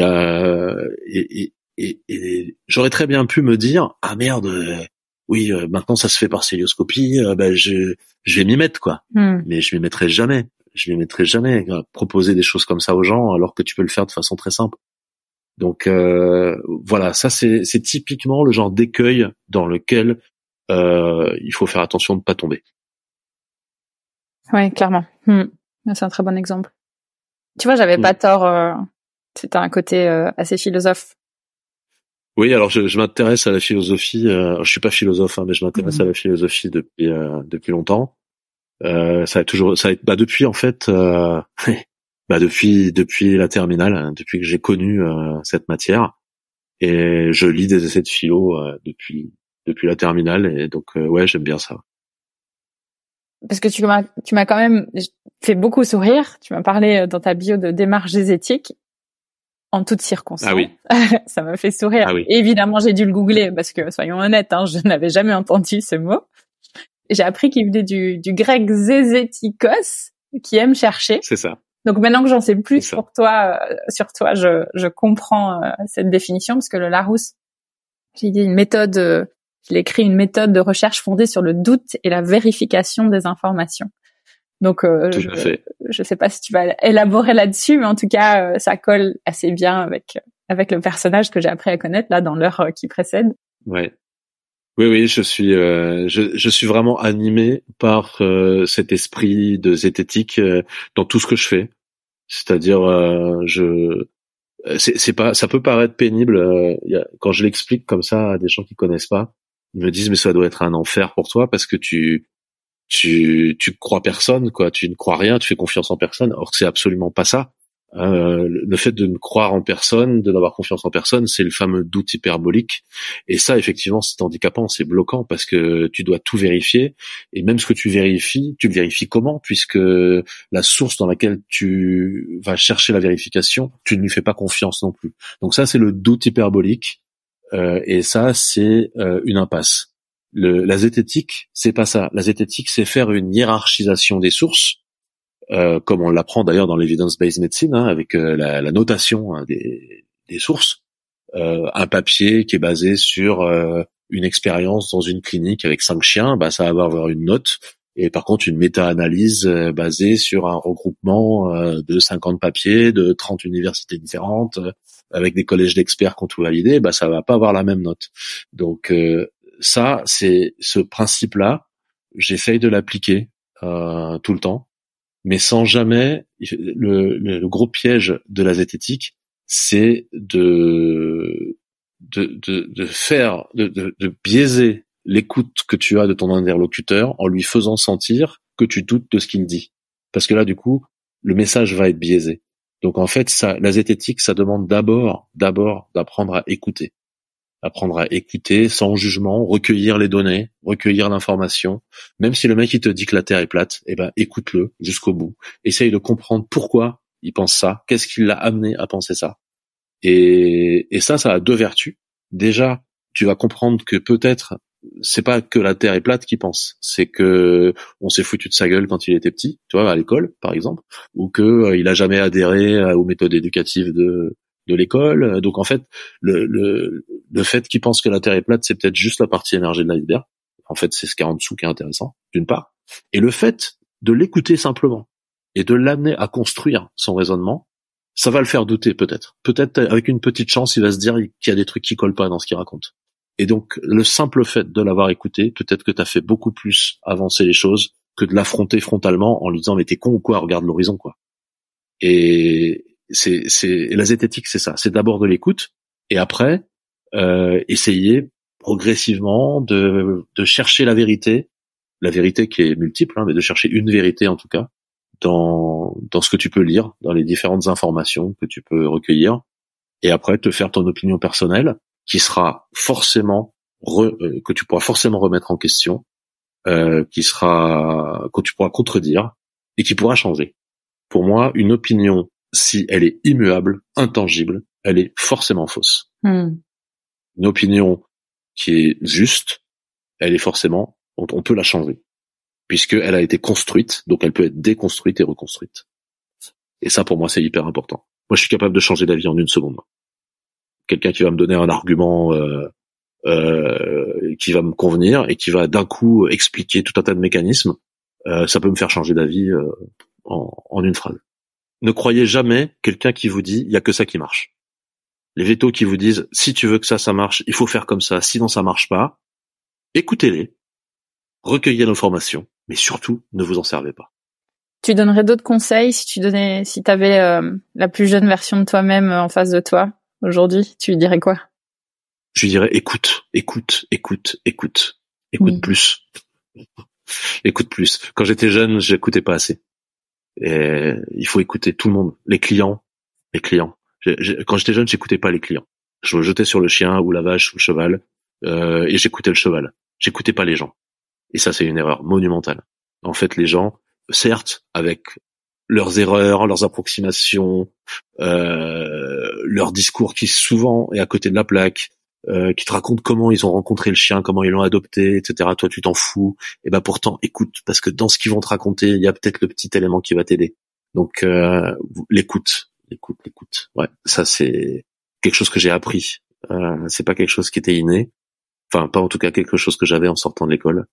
j'aurais très bien pu me dire, ah merde, oui, maintenant ça se fait par célioscopie, je vais m'y mettre, quoi. Mais je m'y mettrai jamais. Je m'y mettrai jamais. Proposer des choses comme ça aux gens alors que tu peux le faire de façon très simple. Donc voilà, ça c'est typiquement le genre d'écueil dans lequel il faut faire attention de ne pas tomber. Ouais, clairement. C'est un très bon exemple. Tu vois, j'avais pas tort. C'était un côté assez philosophe. Oui, alors je m'intéresse à la philosophie. Je suis pas philosophe, mais je m'intéresse à la philosophie depuis longtemps. Depuis en fait. Depuis la terminale, depuis que j'ai connu cette matière, et je lis des essais de philo depuis la terminale, et donc ouais, j'aime bien ça. Parce que tu m'as quand même fait beaucoup sourire. Tu m'as parlé dans ta bio de démarche zététique en toutes circonstances. Ah oui. Ça m'a fait sourire. Ah oui. Et évidemment, j'ai dû le googler parce que soyons honnêtes, je n'avais jamais entendu ce mot. J'ai appris qu'il venait du grec zététikos, qui aime chercher. C'est ça. Donc maintenant que j'en sais plus sur toi, je comprends cette définition, parce que le Larousse, j'ai dit il écrit une méthode de recherche fondée sur le doute et la vérification des informations. Donc je sais pas si tu vas élaborer là-dessus, mais en tout cas ça colle assez bien avec le personnage que j'ai appris à connaître là dans l'heure qui précède. Ouais. Oui, je suis vraiment animé par cet esprit de zététique dans tout ce que je fais. C'est-à-dire, ça peut paraître pénible quand je l'explique comme ça à des gens qui connaissent pas. Ils me disent mais ça doit être un enfer pour toi parce que tu crois personne, quoi. Tu ne crois rien, tu fais confiance en personne. Or c'est absolument pas ça. Le fait de ne croire en personne, de n'avoir confiance en personne, c'est le fameux doute hyperbolique. Et ça, effectivement, c'est handicapant, c'est bloquant parce que tu dois tout vérifier. Et même ce que tu le vérifies comment? Puisque la source dans laquelle tu vas chercher la vérification, tu ne lui fais pas confiance non plus. Donc ça, c'est le doute hyperbolique. Et ça, c'est une impasse. La zététique, c'est pas ça. La zététique, c'est faire une hiérarchisation des sources. Comme on l'apprend d'ailleurs dans l'evidence-based medicine, avec la notation des sources, un papier qui est basé sur une expérience dans une clinique avec 5 chiens, ça va avoir une note, et par contre une méta-analyse basée sur un regroupement de 50 papiers de 30 universités différentes, avec des collèges d'experts qui ont tout validé, ça va pas avoir la même note. Donc ça, c'est ce principe-là, j'essaye de l'appliquer tout le temps. Mais sans jamais, le gros piège de la zététique, c'est de biaiser l'écoute que tu as de ton interlocuteur en lui faisant sentir que tu doutes de ce qu'il dit. Parce que là, du coup, le message va être biaisé. Donc en fait, la zététique, ça demande d'abord d'apprendre à écouter. Apprendre à écouter sans jugement, recueillir les données, recueillir l'information. Même si le mec il te dit que la Terre est plate, écoute-le jusqu'au bout. Essaye de comprendre pourquoi il pense ça, qu'est-ce qui l'a amené à penser ça. Et ça a 2 vertus. Déjà, tu vas comprendre que peut-être c'est pas que la Terre est plate qu'il pense, c'est que on s'est foutu de sa gueule quand il était petit, tu vois, à l'école par exemple, ou que il a jamais adhéré aux méthodes éducatives de l'école. Donc en fait, le fait qu'il pense que la Terre est plate, c'est peut-être juste la partie émergée de l'iceberg. En fait, c'est ce qu'il y a en dessous qui est intéressant, d'une part. Et le fait de l'écouter simplement et de l'amener à construire son raisonnement, ça va le faire douter peut-être. Peut-être avec une petite chance, il va se dire qu'il y a des trucs qui collent pas dans ce qu'il raconte. Et donc, le simple fait de l'avoir écouté, peut-être que t'as fait beaucoup plus avancer les choses que de l'affronter frontalement en lui disant mais t'es con ou quoi, regarde l'horizon, quoi. Et la zététique, c'est ça. C'est d'abord de l'écoute et après essayer progressivement de chercher la vérité qui est multiple, mais de chercher une vérité en tout cas dans ce que tu peux lire, dans les différentes informations que tu peux recueillir, et après te faire ton opinion personnelle qui sera forcément que tu pourras forcément remettre en question, que tu pourras contredire et qui pourra changer. Pour moi, une opinion, si elle est immuable, intangible, elle est forcément fausse. Une opinion qui est juste, elle est forcément, on peut la changer, puisqu'elle a été construite, donc elle peut être déconstruite et reconstruite. Et ça, pour moi, c'est hyper important. Moi, je suis capable de changer d'avis en une seconde. Quelqu'un qui va me donner un argument qui va me convenir et qui va d'un coup expliquer tout un tas de mécanismes, ça peut me faire changer d'avis en une phrase. Ne croyez jamais quelqu'un qui vous dit il y a que ça qui marche. Les vétos qui vous disent si tu veux que ça marche, il faut faire comme ça, sinon ça marche pas. Écoutez-les, recueillez l'information, mais surtout ne vous en servez pas. Tu donnerais d'autres conseils si t'avais la plus jeune version de toi-même en face de toi aujourd'hui, tu lui dirais quoi? Je lui dirais écoute plus. Écoute plus. Quand j'étais jeune, j'écoutais pas assez. Et il faut écouter tout le monde, les clients. Quand j'étais jeune, j'écoutais pas les clients. Je me jetais sur le chien ou la vache ou le cheval et j'écoutais le cheval. J'écoutais pas les gens. Et ça, c'est une erreur monumentale. En fait, les gens, certes, avec leurs erreurs, leurs approximations, leur discours qui souvent est à côté de la plaque, qui te racontent comment ils ont rencontré le chien, comment ils l'ont adopté, etc. Toi, tu t'en fous. Et ben pourtant, écoute, parce que dans ce qu'ils vont te raconter, il y a peut-être le petit élément qui va t'aider. Donc, l'écoute. Ouais, ça c'est quelque chose que j'ai appris. C'est pas quelque chose qui était inné. Enfin, pas en tout cas quelque chose que j'avais en sortant de l'école.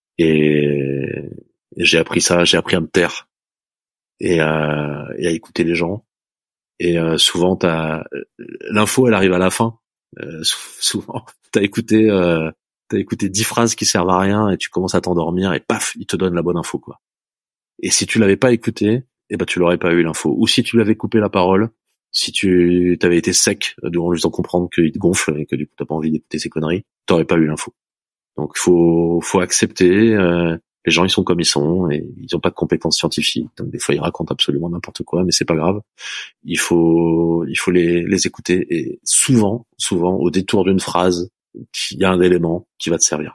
Et j'ai appris ça. J'ai appris à me taire et à écouter les gens. Et souvent, l'info, elle arrive à la fin. Souvent, t'as écouté 10 phrases qui servent à rien et tu commences à t'endormir et paf, il te donne la bonne info, quoi. Et si tu l'avais pas écouté, eh ben, tu l'aurais pas eu l'info. Ou si tu lui avais coupé la parole, si tu t'avais été sec en lui faisant comprendre qu'il te gonfle et que du coup t'as pas envie d'écouter ses conneries, t'aurais pas eu l'info. Donc, faut accepter, les gens, ils sont comme ils sont et ils ont pas de compétences scientifiques. Donc, des fois, ils racontent absolument n'importe quoi, mais c'est pas grave. Il faut les écouter et souvent, au détour d'une phrase, il y a un élément qui va te servir.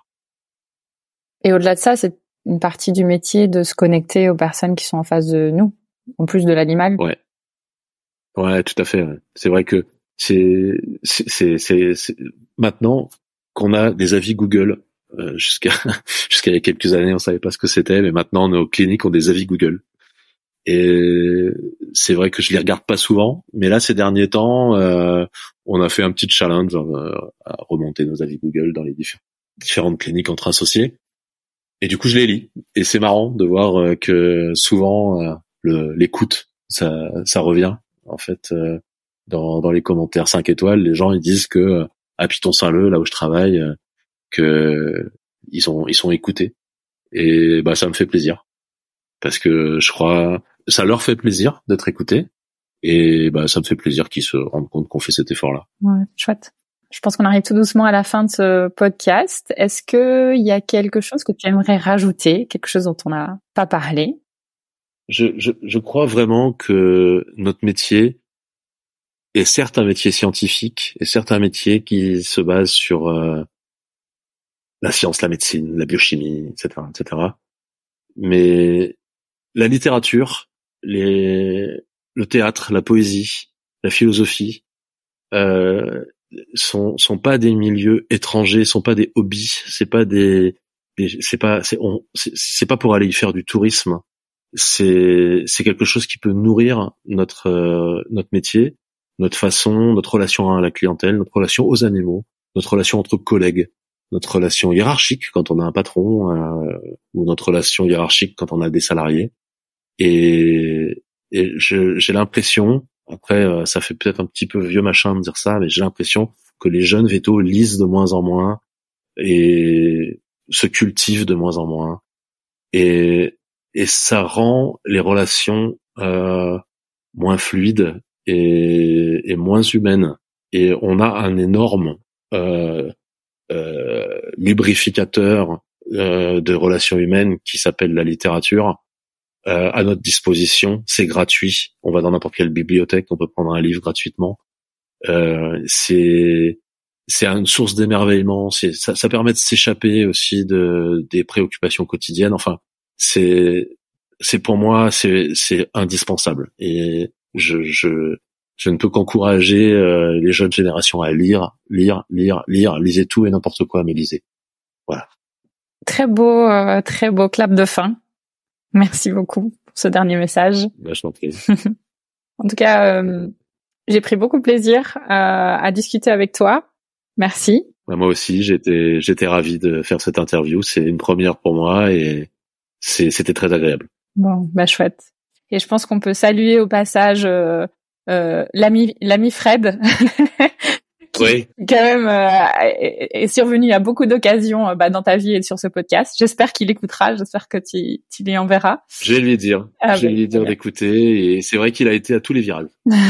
Et au-delà de ça, c'est une partie du métier de se connecter aux personnes qui sont en face de nous, en plus de l'animal. Ouais, tout à fait. Ouais. C'est vrai que c'est maintenant qu'on a des avis Google. Jusqu'à il y a quelques années, on savait pas ce que c'était, mais maintenant nos cliniques ont des avis Google. Et c'est vrai que je les regarde pas souvent, mais là ces derniers temps, on a fait un petit challenge à remonter nos avis Google dans les différentes cliniques entre associés. Et du coup, je les lis. Et c'est marrant de voir que souvent l'écoute, ça revient en fait dans les commentaires 5 étoiles. Les gens ils disent que à Piton-Saint-Leu, là où je travaille, que ils sont écoutés. Et bah ça me fait plaisir parce que je crois ça leur fait plaisir d'être écoutés et bah ça me fait plaisir qu'ils se rendent compte qu'on fait cet effort-là. Ouais, chouette. Je pense qu'on arrive tout doucement à la fin de ce podcast. Est-ce que il y a quelque chose que tu aimerais rajouter, quelque chose dont on n'a pas parlé? Je crois vraiment que notre métier est certes un métier scientifique, et certes un métier qui se base sur la science, la médecine, la biochimie, etc. Mais la littérature, le théâtre, la poésie, la philosophie, sont pas des milieux étrangers, sont pas des hobbies, c'est pas pour aller y faire du tourisme. C'est quelque chose qui peut nourrir notre métier, notre façon, notre relation à la clientèle, notre relation aux animaux, notre relation entre collègues, notre relation hiérarchique quand on a un patron, ou notre relation hiérarchique quand on a des salariés. Et j'ai l'impression, après ça fait peut-être un petit peu vieux machin de dire ça, mais j'ai l'impression que les jeunes vétos lisent de moins en moins et se cultivent de moins en moins. Et ça rend les relations moins fluides et moins humaines. Et on a un énorme lubrificateur de relations humaines qui s'appelle la littérature à notre disposition. C'est gratuit. On va dans n'importe quelle bibliothèque, on peut prendre un livre gratuitement. C'est c'est une source d'émerveillement. Ça permet de s'échapper aussi des préoccupations quotidiennes. Enfin, c'est pour moi, c'est indispensable. Et je ne peux qu'encourager les jeunes générations à lire. Lisez tout et n'importe quoi, mais lisez. Voilà. Très beau clap de fin. Merci beaucoup pour ce dernier message. Je t'en prie. En tout cas, j'ai pris beaucoup de plaisir à discuter avec toi. Merci. Moi aussi, j'étais ravi de faire cette interview. C'est une première pour moi et c'était très agréable. Bon, chouette. Et je pense qu'on peut saluer au passage l'ami Fred, qui quand même est survenu à beaucoup d'occasions dans ta vie et sur ce podcast. J'espère qu'il écoutera, j'espère que tu lui enverras. Je vais lui dire, d'écouter, et c'est vrai qu'il a été à tous les virages.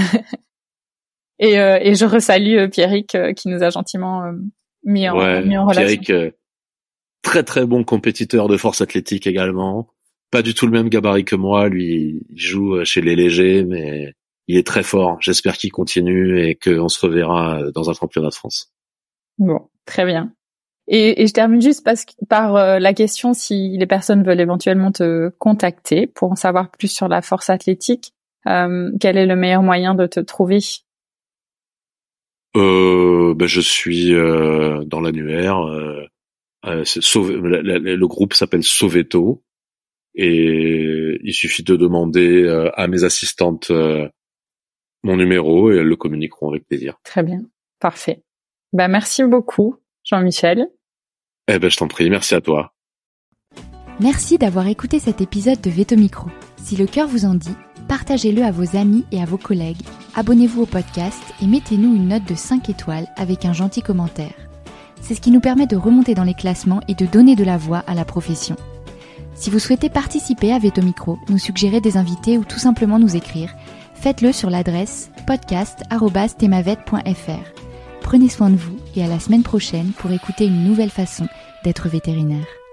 Et je resalue Pierrick qui nous a gentiment mis en relation. Pierrick, très très bon compétiteur de force athlétique également. Pas du tout le même gabarit que moi, lui il joue chez les légers, mais il est très fort. J'espère qu'il continue et qu'on se reverra dans un championnat de France. Bon, très bien. Et je termine juste par la question si les personnes veulent éventuellement te contacter pour en savoir plus sur la force athlétique. Quel est le meilleur moyen de te trouver? Je suis dans l'annuaire. Le groupe s'appelle Soweto. Et il suffit de demander à mes assistantes mon numéro et elles le communiqueront avec plaisir. Très bien, parfait. Merci beaucoup, Jean-Michel. Je t'en prie, merci à toi. Merci d'avoir écouté cet épisode de Veto Micro. Si le cœur vous en dit, partagez-le à vos amis et à vos collègues, abonnez-vous au podcast et mettez-nous une note de 5 étoiles avec un gentil commentaire. C'est ce qui nous permet de remonter dans les classements et de donner de la voix à la profession. Si vous souhaitez participer à Veto Micro, nous suggérer des invités ou tout simplement nous écrire, faites-le sur l'adresse podcast@themavet.fr. Prenez soin de vous et à la semaine prochaine pour écouter une nouvelle façon d'être vétérinaire.